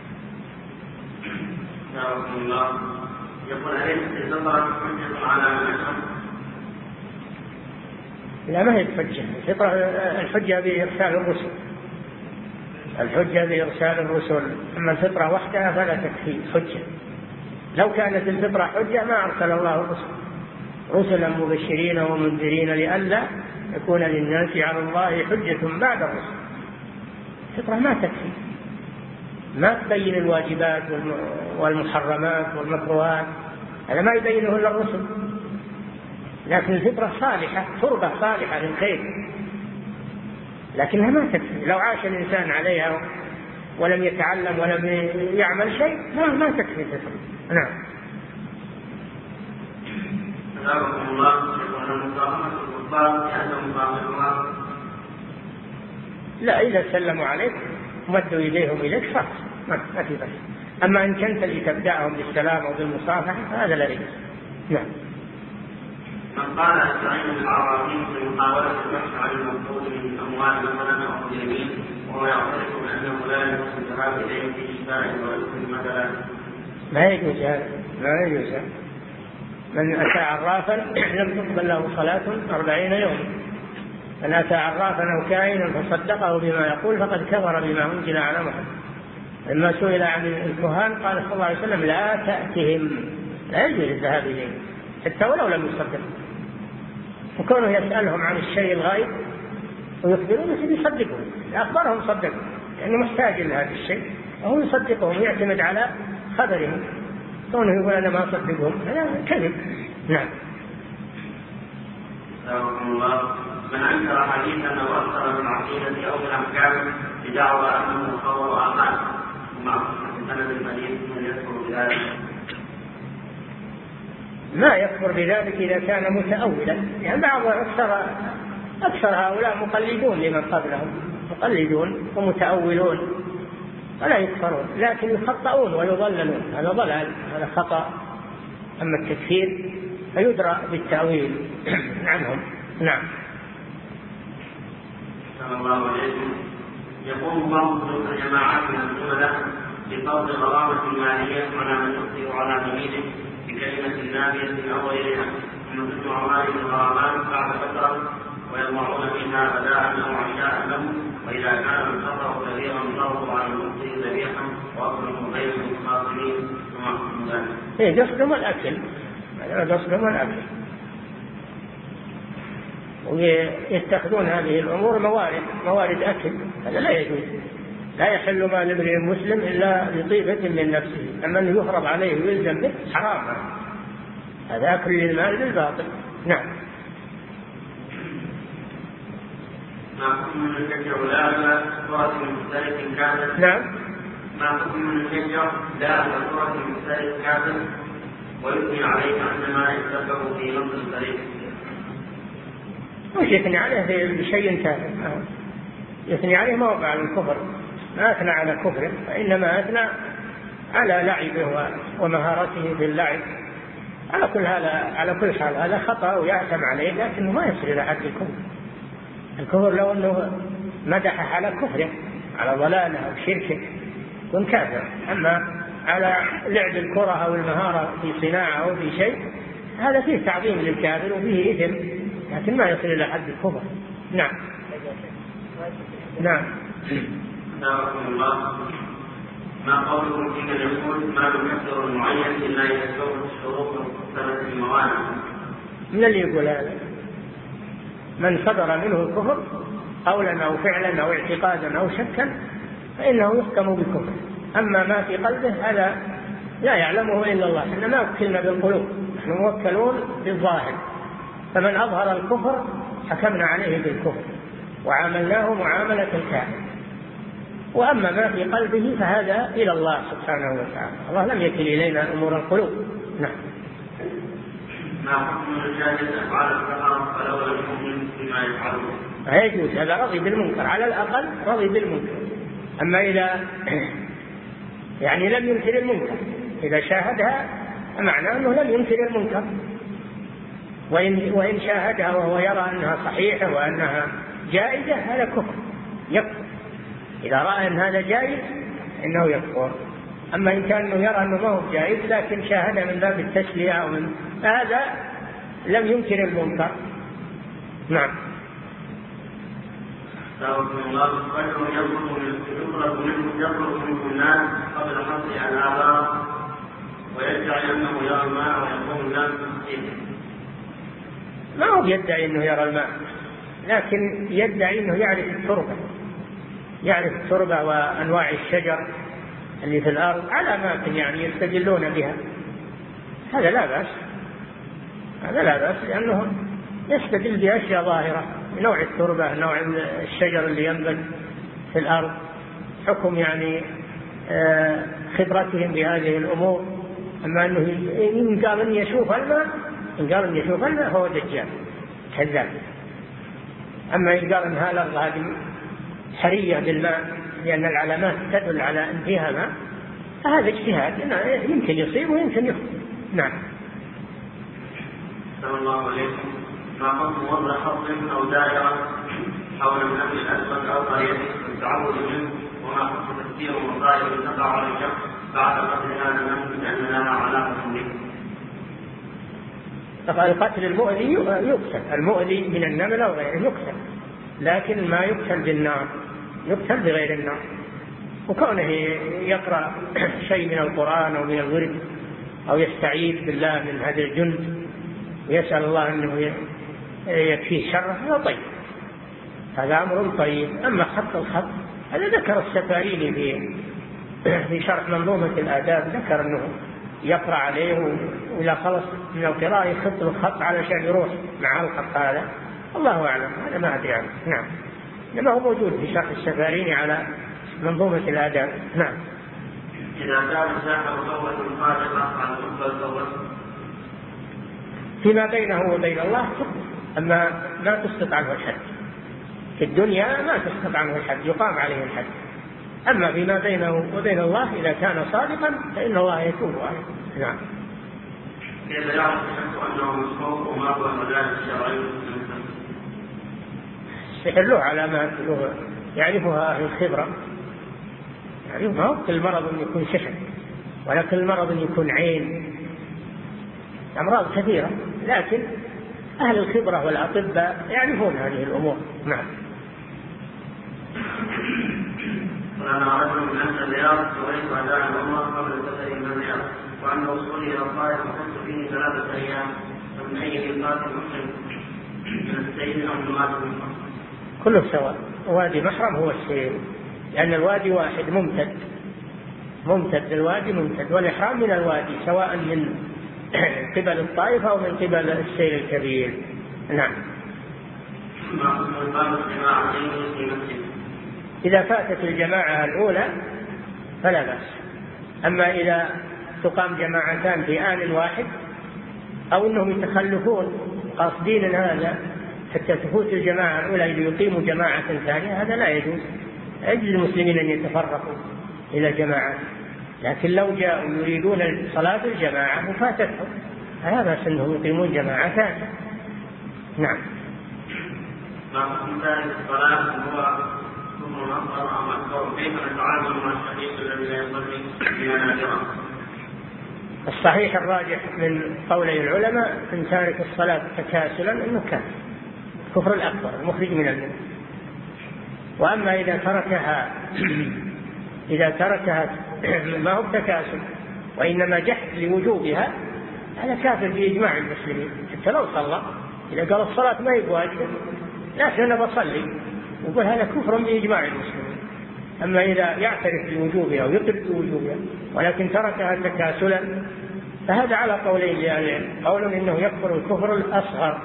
الله يقول عليه الفطرة حجة على من أشرك؟ لا، ما هي الحجة. الفطرة الحجة بإرسال الرسل، الحجة بإرسال الرسل، أما الفطرة وحدها فلا تكفي حجة. لو كانت الفطرة حجة ما أرسل الله الرسل رسلا مبشرين ومنذرين لئلا يكون للناس على الله حجة بعد الرسل. الفطرة ما تكفي، ما تبين الواجبات والمحرمات والمكروهات، هذا ما يبينه إلا الرسل. لكن الفطرة صالحة، تربة صالحة للخير، لكنها ما تكفي. لو عاش الإنسان عليها ولم يتعلم ولم يعمل شيء ما ما تكفي الفطرة. نعم. أجابكم الله يقول مقاومة الكفار لأنهم مقاومة. لا، إذا سلموا عليك مدوا إليهم إليك صح، ما في بس. أما إن كنت اللي تبدأهم بالسلام أو بالمصافحة هذا لا يجوز. نعم. من قال أستعين بالعراقيل في محاولة البحث عن المفقود من أموال مثلا أو اليمين وهو يعترف بأنه لا يجوز الذهاب إليه في شفاء ويكون مثلا، ما يجوز هذا، ما يجوز. من أتى عرافا لم تقبل له صلاة أربعين يوما. من أتى عرافا أو كاهنا فصدقه بما يقول فقد كفر بما أنزل على محمد. لما سئل عن الكهان قال صلى الله عليه وسلم لا تأتهم، لا يجوز الذهاب إليه حتى ولو لم يصدق. وكونه يسألهم عن الشيء الغائب ويخبرون يصدقون، أخبرهم صدقوا لأنه يعني محتاج لهذا الشيء وهو يصدقهم يعتمد على خبرهم. كونه يقول أنا ما أصدقهم هذا كذب. نعم. الله من أنكر حديثا أو أكثر من العقيدة أو من الأحكام بدعوى أنه خبر أعمال ومع سند الحديث من يذكر بذلك؟ ما يكفر بذلك إذا كان متأولا، يعني بعض أكثر أكثر هؤلاء مقلدون لمن قبلهم، مقلدون ومتأولون ولا يكفرون، لكن يخطئون ويضللون، هذا ضلال، هذا خطأ. أما التكفير فيدرى بالتأويل عنهم. نعم. صلى الله عليكم. يقوم بعض الجماعات المسؤولة بفرض غرامة مالية على من يخطئ على زميله بكلمة نابية أو غيرها ويمكن عمال الغرامات بعد فترة ويضمعون منها غداء أو عشاء لهم، وإذا كان الخطأ كبيرا فرضوا على المخطئ ذبيحا وأكلهم غير المخاطبين ثم حكم ذلك. إيه قصدهم الأكل، قصدهم الأكل، ويتخذون هذه الأمور موارد موارد أكل، هذا لا يجوز. لا يحل مال امرئ مسلم إلا بطيبة من نفسه، أما أن يهرب عليه ويلزم به حرام، هذا أكل للمال بالباطل. نعم. ما حكم من يشجع لا صورة مختلف كامل؟ نعم. ما حكم من يشجع لا صورة مختلف كامل ويثني عليه عندما يتسبب في نص الفريق؟ مش يثني عليه بشيء كامل، يثني عليه موقع على الكفر، ما أثنى على كفره، فإنما أثنى على لعبه ومهارته في اللعب. على كل هذا على كل حال هذا خطأ ويعتم عليه، لكنه ما يصل إلى حد الكفر. الكفر لو أنه مدح على كفره على ضلاله أو شركه يكون كافر، أما على لعب الكرة أو المهارة في صناعة أو في شيء هذا فيه تعظيم للكافر وفيه إثم، لكن ما يصل إلى حد الكفر. نعم. نعم. نعم الله. ما قولكم في من يقول ما يكفر المعين إلا إذا كانت الشروط مختلفة الموانع؟ من اللي يقول هذا؟ من صدر منه الكفر قولا أو فعلا أو اعتقادا أو شكا فإنه يحكم بالكفر. أما ما في قلبه هذا لا يعلمه إلا الله. إحنا ما وكلنا بالقلوب، نحن موكلون بالظاهر. فمن أظهر الكفر حكمنا عليه بالكفر وعاملناه معاملة الكافر. وأما ما في قلبه فهذا إلى الله سبحانه وتعالى. الله لم يكل إلينا أمور القلوب. نعم. ما حكم الرجال على الكفر فلو لم يؤمن بما يفعلون؟ يجوز هذا، رضي بالمنكر على الأقل، رضي بالمنكر. أما إذا يعني لم ينكر المنكر، إذا شاهدها معناه أنه لم ينكر المنكر. وإن, وإن شاهدها وهو يرى أنها صحيحة وأنها جائزة هذا كفر، يكفر. إذا رأى أن هذا جائز إنه يكفر. أما إن كان يرى أنه ما هو جائز لكن شاهدها من باب التسلية أو من هذا لم ينكر المنكر. نعم. يطلب منه يطلب منه الناس قبل حصر الآباء ويدعي أنه يرى الماء ويقوم الناس بالتسليم. ما هو يدعي أنه يرى الماء، لكن يدعي أنه يعرف التربة، يعرف التربة وأنواع الشجر اللي في الأرض علامات يعني يستدلون بها. هذا لا بأس، هذا لا بأس، لأنه يستدل بأشياء ظاهرة، نوع التربة، نوع الشجر اللي ينبت في الأرض، حكم يعني خبرتهم بهذه الأمور. أما أنه إن قال أن يشوف الماء، إن قال أن يشوف الماء هو دجال كذاب. أما إن قال أن هالأرض هذه حرية بالماء لأن العلامات تدل على أن فيها ماء، فهذا اجتهاد يمكن يصيب ويمكن يخطئ. نعم. صلى الله عليكم. ما حكم وضع خط أو دائرة حول النبي الأسود أو طريقه التعود منه، وما حكم تفسير مصائب تقع على الشخص بعد قتل هذا النبي لأن لها علاقة به؟ القتل المؤذي يقتل، المؤذي من النمل أو غيره يقتل، لكن ما يقتل بالنار، يقتل بغير النار. وكونه يقرأ شيء من القرآن أو من الورد أو يستعيذ بالله من هذا الجند ويسأل الله أنه يكفيه شره هذا طيب، هذا أمر طيب. أما خط الخط هذا ذكر السفاريني في في شرح منظومة الآداب، ذكر أنه يقرأ عليه وإذا خلص من القراءة يخط الخط علشان يروح مع الخط هذا. الله أعلم، هذا ما أدري عنه. نعم. لما هو موجود في شرح السفاريني على منظومة الآداب. نعم. إذا كان ساحر صوة خارقة عن تقبل صوة فيما بينه وبين الله، أما ما تسقط عنه الحد في الدنيا، ما تسقط عنه الحد، يقام عليه الحد. أما فيما بينه وبين الله إذا كان صادقا فإن الله يتوب عليه. نعم. كيف يعرف أنه مسحور وما هو المدارس الشرعية؟ السحر له علامات له يعرفها أهل الخبرة، يعني ما هو كل مرض يكون سحر ولا كل مرض يكون عين، أمراض كثيرة، لكن أهل الخبرة والأطباء يعرفون هذه الأمور. نعم. وأنا رجل من أهل الرياض سويت أداء العمرة قبل سفري من الرياض، وعند وصولي إلى الطائف وكنت فيه ثلاثة أيام، فمن أي ميقات محرم من السيد أو ميقات المحرم؟ كله سواء، وادي محرم هو السيد، لأن الوادي واحد ممتد، ممتد الوادي ممتد، والإحرام من الوادي سواء من قبل الطائف أو من قبل السيل الكبير. نعم. إذا فاتت الجماعة الأولى فلا بأس. أما إذا تقام جماعتان في آن واحد أو أنهم يتخلفون قاصدين هذا حتى تفوت الجماعة الأولى ليقيموا جماعة ثانية، هذا لا يجوز. يجوز للمسلمين أن يتفرقوا إلى جماعات، لكن لو جاءوا يريدون صلاة الجماعة وفاتتهم فلا بأس أنهم يقيمون جماعة ثانية. نعم. ما حكم ذلك الصلاة هو ثم أكبر أم أكبر؟ كيف نتعامل مع الشخص الذي لا يصلي بما نادرا؟ الصحيح الراجح من قولي العلماء إن تارك الصلاة تكاسلا أنه كافر، كفر الأكبر المخرج من الملة. وأما إذا تركها إذا تركها ما هو تكاسل، وإنما جحد لوجوبها، هذا كافر بإجماع المسلمين حتى لو صلى. إذا قال الصلاة ما يواجب لكن أنا بصلي، وقال هذا كفر بإجماع المسلمين. أما إذا يعترف بوجوبها ويقر بوجوبها ولكن تركها تكاسلا فهذا على قولين لأهل العلم، قول إنه يكفر الكفر الأصغر،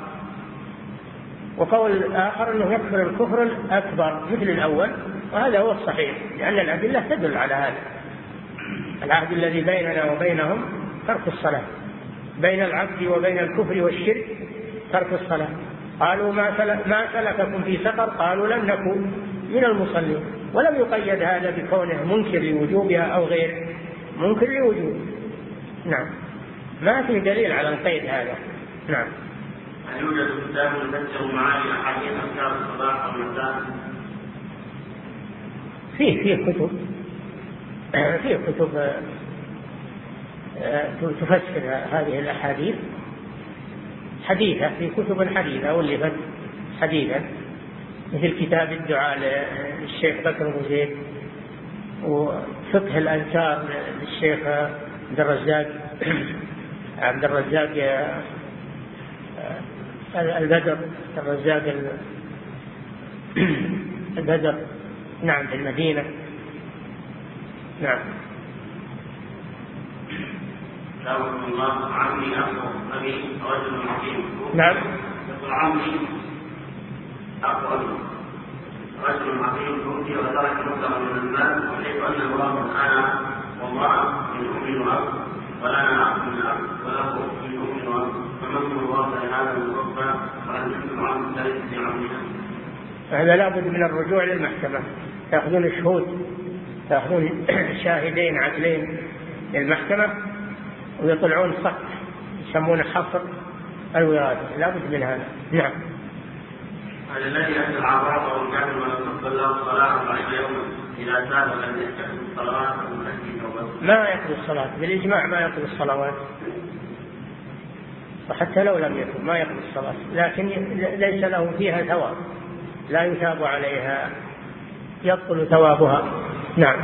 وقول آخر أنه يكفر الكفر الأكبر مثل الأول، وهذا هو الصحيح لأن الأدلة تدل على هذا. العهد الذي بيننا وبينهم ترك الصلاة، بين العبد وبين الكفر والشرك ترك الصلاة. قالوا ما سلككم في سقر؟ قالوا لم نكن من المصلين، ولم يقيد هذا بكونه منكر لوجوبها أو غير منكر لوجوبها. نعم، ما في دليل على القيد هذا. نعم. هل يوجد كتاب يفسر معاني أحاديث أذكار الصباح والمساء؟ فيه فيه كتب فيه كتب تفسر هذه الأحاديث حديثة، في كتب حديثة ولفت حديثا، مثل كتاب الدعاء للشيخ بكر بن زيد، وفقه الأذكار للشيخ عبد الرزاق عبد الرزاق البدر الرزاق البدر نعم في المدينة. نعم. الله عمي أخو أبي رجل عظيم. نعم. عمي أخو أبي رجل عظيم توفي وترك مبلغا من المال، وحيث أن الله أنا والله من أم وأب، ولنا أخ من أب وله من أم وأب، فمن الله لهذا المتوفى وأن يكون عنه ذلك في عمنا. هذا لابد من الرجوع للمحكمة، تأخذون شهود، تأخذون شاهدين عدلين للمحكمة ويطلعون صك يسمونه حصر الوراثة، لابد من هذا. نعم. هذا الذي يأتي العراض أو الكافر ولا تقبل له الصلاة أربعين يوما إذا تاب لم يستحق الصلوات أو التي ما يقضي الصلاة بالإجماع، ما يقضي الصلوات، وحتى لو لم يتب ما يقضي الصلاة، لكن ليس له فيها ثواب، لا يثاب عليها، يبطل ثوابها. نعم.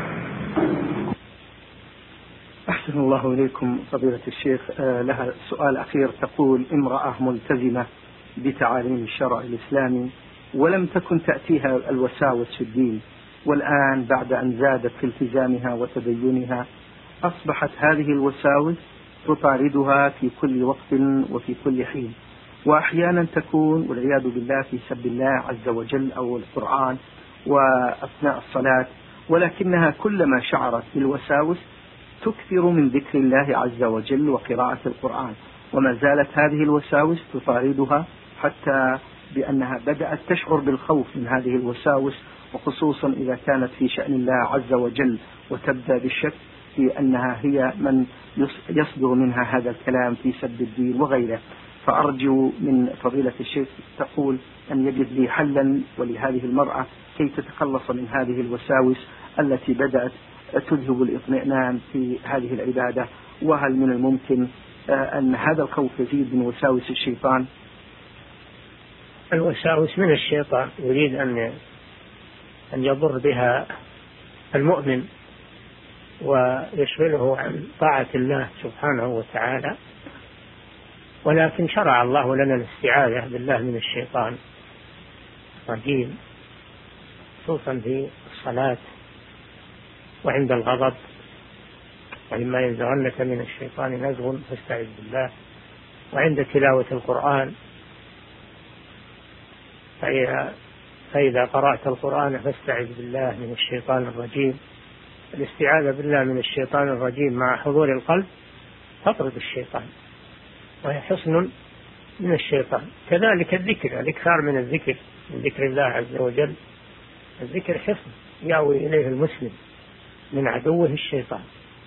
أحسن الله إليكم فضيلة الشيخ. آه لها سؤال أخير، تقول امرأة ملتزمة بتعاليم الشرع الإسلامي ولم تكن تأتيها الوساوس في الدين، والآن بعد أن زادت في التزامها وتدينها أصبحت هذه الوساوس تطاردها في كل وقت وفي كل حين، وأحيانا تكون والعياذ بالله في سب الله عز وجل أو القرآن وأثناء الصلاة، ولكنها كلما شعرت بالوساوس تكثر من ذكر الله عز وجل وقراءة القرآن، وما زالت هذه الوساوس تطاردها حتى بأنها بدأت تشعر بالخوف من هذه الوساوس، وخصوصا إذا كانت في شأن الله عز وجل، وتبدأ بالشك في أنها هي من يصدر منها هذا الكلام في سب الدين وغيره. فأرجو من فضيلة الشيخ تقول أن يجد لي حلا ولهذه المرأة كي تتخلص من هذه الوساوس التي بدأت تذهب الاطمئنان في هذه العبادة، وهل من الممكن أن هذا الخوف يزيد من وساوس الشيطان؟ الوساوس من الشيطان، يريد أن أن يضر بها المؤمن ويشغله عن طاعة الله سبحانه وتعالى، ولكن شرع الله لنا الاستعاذة بالله من الشيطان الرجيم، خصوصا في الصلاة وعند الغضب، وإما ينزغنك من الشيطان نزغ فاستعذ بالله، وعند تلاوة القرآن فإذا, فإذا قرأت القرآن فاستعذ بالله من الشيطان الرجيم. الاستعاذة بالله من الشيطان الرجيم مع حضور القلب تطرد الشيطان، وهي حصن من الشيطان. كذلك الذكر، الإكثار من الذكر، من ذكر الله عز وجل، الذكر حصن يأوي إليه المسلم من عدوه الشيطان.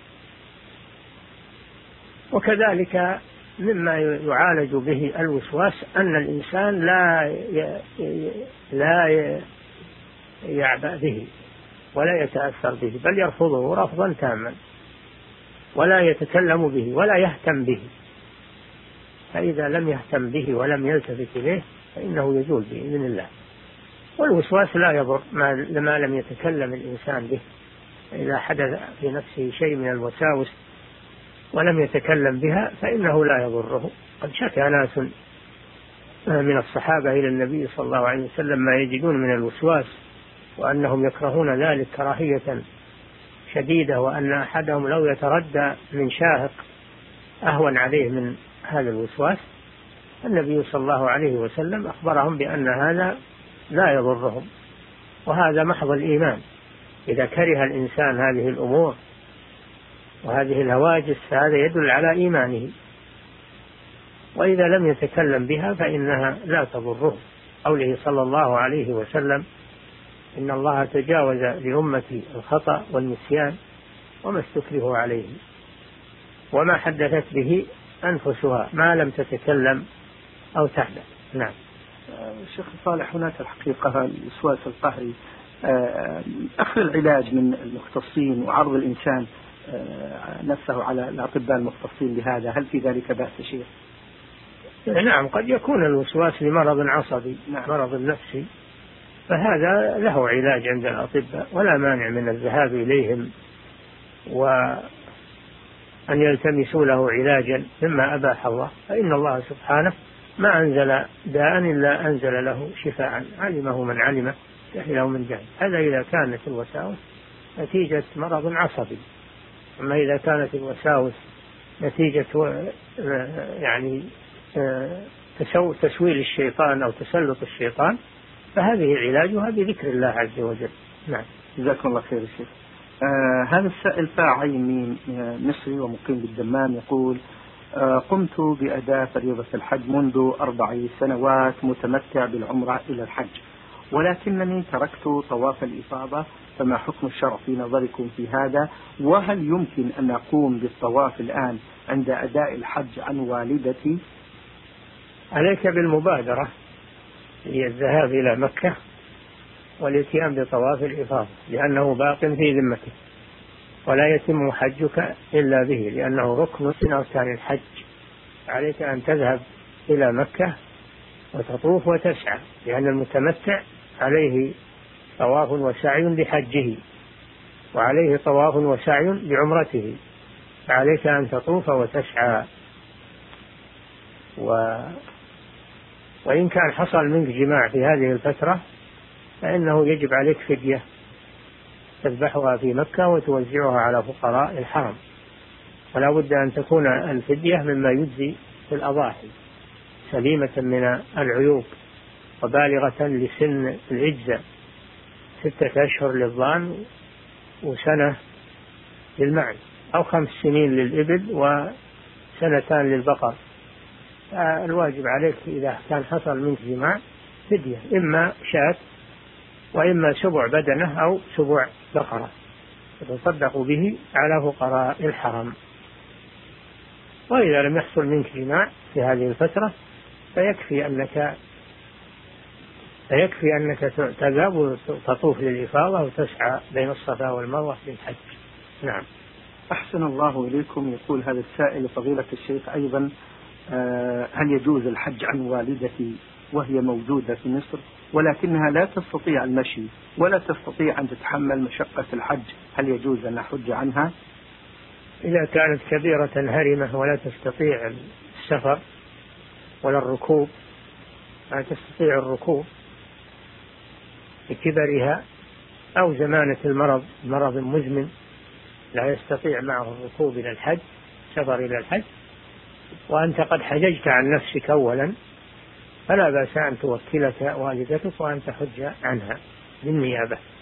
وكذلك مما يعالج به الوسواس أن الإنسان لا لا يعبأ به ولا يتأثر به، بل يرفضه رفضا تاما، ولا يتكلم به ولا يهتم به. فإذا لم يهتم به ولم يلتفت إليه فإنه يزول بإذن الله. والوسواس لا يضر ما لم يتكلم الإنسان به، إذا حدث في نفسه شيء من الوساوس ولم يتكلم بها فإنه لا يضره. قد شكى ناس من الصحابة إلى النبي صلى الله عليه وسلم ما يجدون من الوسواس، وأنهم يكرهون ذلك كراهية شديدة، وأن أحدهم لو يتردى من شاهق أهون عليه من هذا الوسواس. النبي صلى الله عليه وسلم أخبرهم بأن هذا لا يضرهم، وهذا محض الإيمان. إذا كره الإنسان هذه الأمور وهذه الهواجس فهذا يدل على إيمانه، وإذا لم يتكلم بها فإنها لا تضره. قوله صلى الله عليه وسلم: إن الله تجاوز لأمتي الخطأ والنسيان وما استكرهوا عليه وما حدثت به أنفسها ما لم تتكلم أو تحدث. نعم. الشيخ صالح، هناك الحقيقة الوسواس القهري أخذ العلاج من المختصين وعرض الإنسان نفسه على الأطباء المختصين بهذا، هل في ذلك بأس شيء؟ نعم، قد يكون الوسواس لمرض عصبي، نعم. مرض نفسي، فهذا له علاج عند الأطباء، ولا مانع من الذهاب إليهم وأن يلتمسوا له علاجا مما أباح الله، فإن الله سبحانه ما أنزل داء إلا أنزل له شفاء، علمه من علمه جهله من جهل. هذا إذا كانت الوساوس نتيجة مرض عصبي. أما إذا كانت الوساوس نتيجة يعني تسويل الشيطان أو تسلط الشيطان فهذه علاجها بذكر الله عز وجل. نعم. جزاكم الله خير الشيخ. آه هذا السائل فاعل من مصري ومقيم بالدمام يقول: آه قمت بأداء فريضة الحج منذ أربع سنوات متمتع بالعمرة إلى الحج، ولكنني تركت طواف الإفاضة، فما حكم الشرع في نظركم في هذا؟ وهل يمكن أن أقوم بالطواف الآن عند أداء الحج عن والدتي؟ عليك بالمبادرة هي الذهاب إلى مكة والاتيان بطواف الإفاضة، لأنه باق في ذمته ولا يتم حجك إلا به، لأنه ركن من أركان الحج. عليك أن تذهب إلى مكة وتطوف وتسعى، لأن المتمتع عليه طواف وسعي لحجه وعليه طواف وسعي لعمرته، فعليك أن تطوف وتسعى. و... وإن كان حصل منك جماع في هذه الفترة فإنه يجب عليك فدية تذبحها في مكة وتوزعها على فقراء الحرم، ولا بد أن تكون الفدية مما يجزي في الأضاحي، سليمة من العيوب وبالغة لسن العجزة، ستة أشهر للضان وسنة للمعز، أو خمس سنين للإبل وسنتان للبقر. الواجب عليك إذا كان حصل منك جماع فدية، إما شاة وإما سبع بدنة أو سبع بقرة تتصدق به على فقراء الحرم. وإذا لم يحصل منك جماع في هذه الفترة فيكفي أنك فيكفي أنك تذهب وتطوف للإفاضة وتسعى بين الصفا والمروة للحج. نعم. أحسن الله إليكم. يقول هذا السائل: فضيلة الشيخ أيضا هل يجوز الحج عن والدتي وهي موجودة في مصر ولكنها لا تستطيع المشي ولا تستطيع أن تتحمل مشقة الحج، هل يجوز أن أحج عنها؟ إذا كانت كبيرة هرمة ولا تستطيع السفر ولا الركوب، لا تستطيع الركوب لكبرها أو زمانة المرض مرض مزمن لا يستطيع معه الركوب إلى الحج، سفر إلى الحج، وأنت قد حججت عن نفسك أولا، فلا بأس أن توكلك والدتك وأن تحج عنها بالنيابة.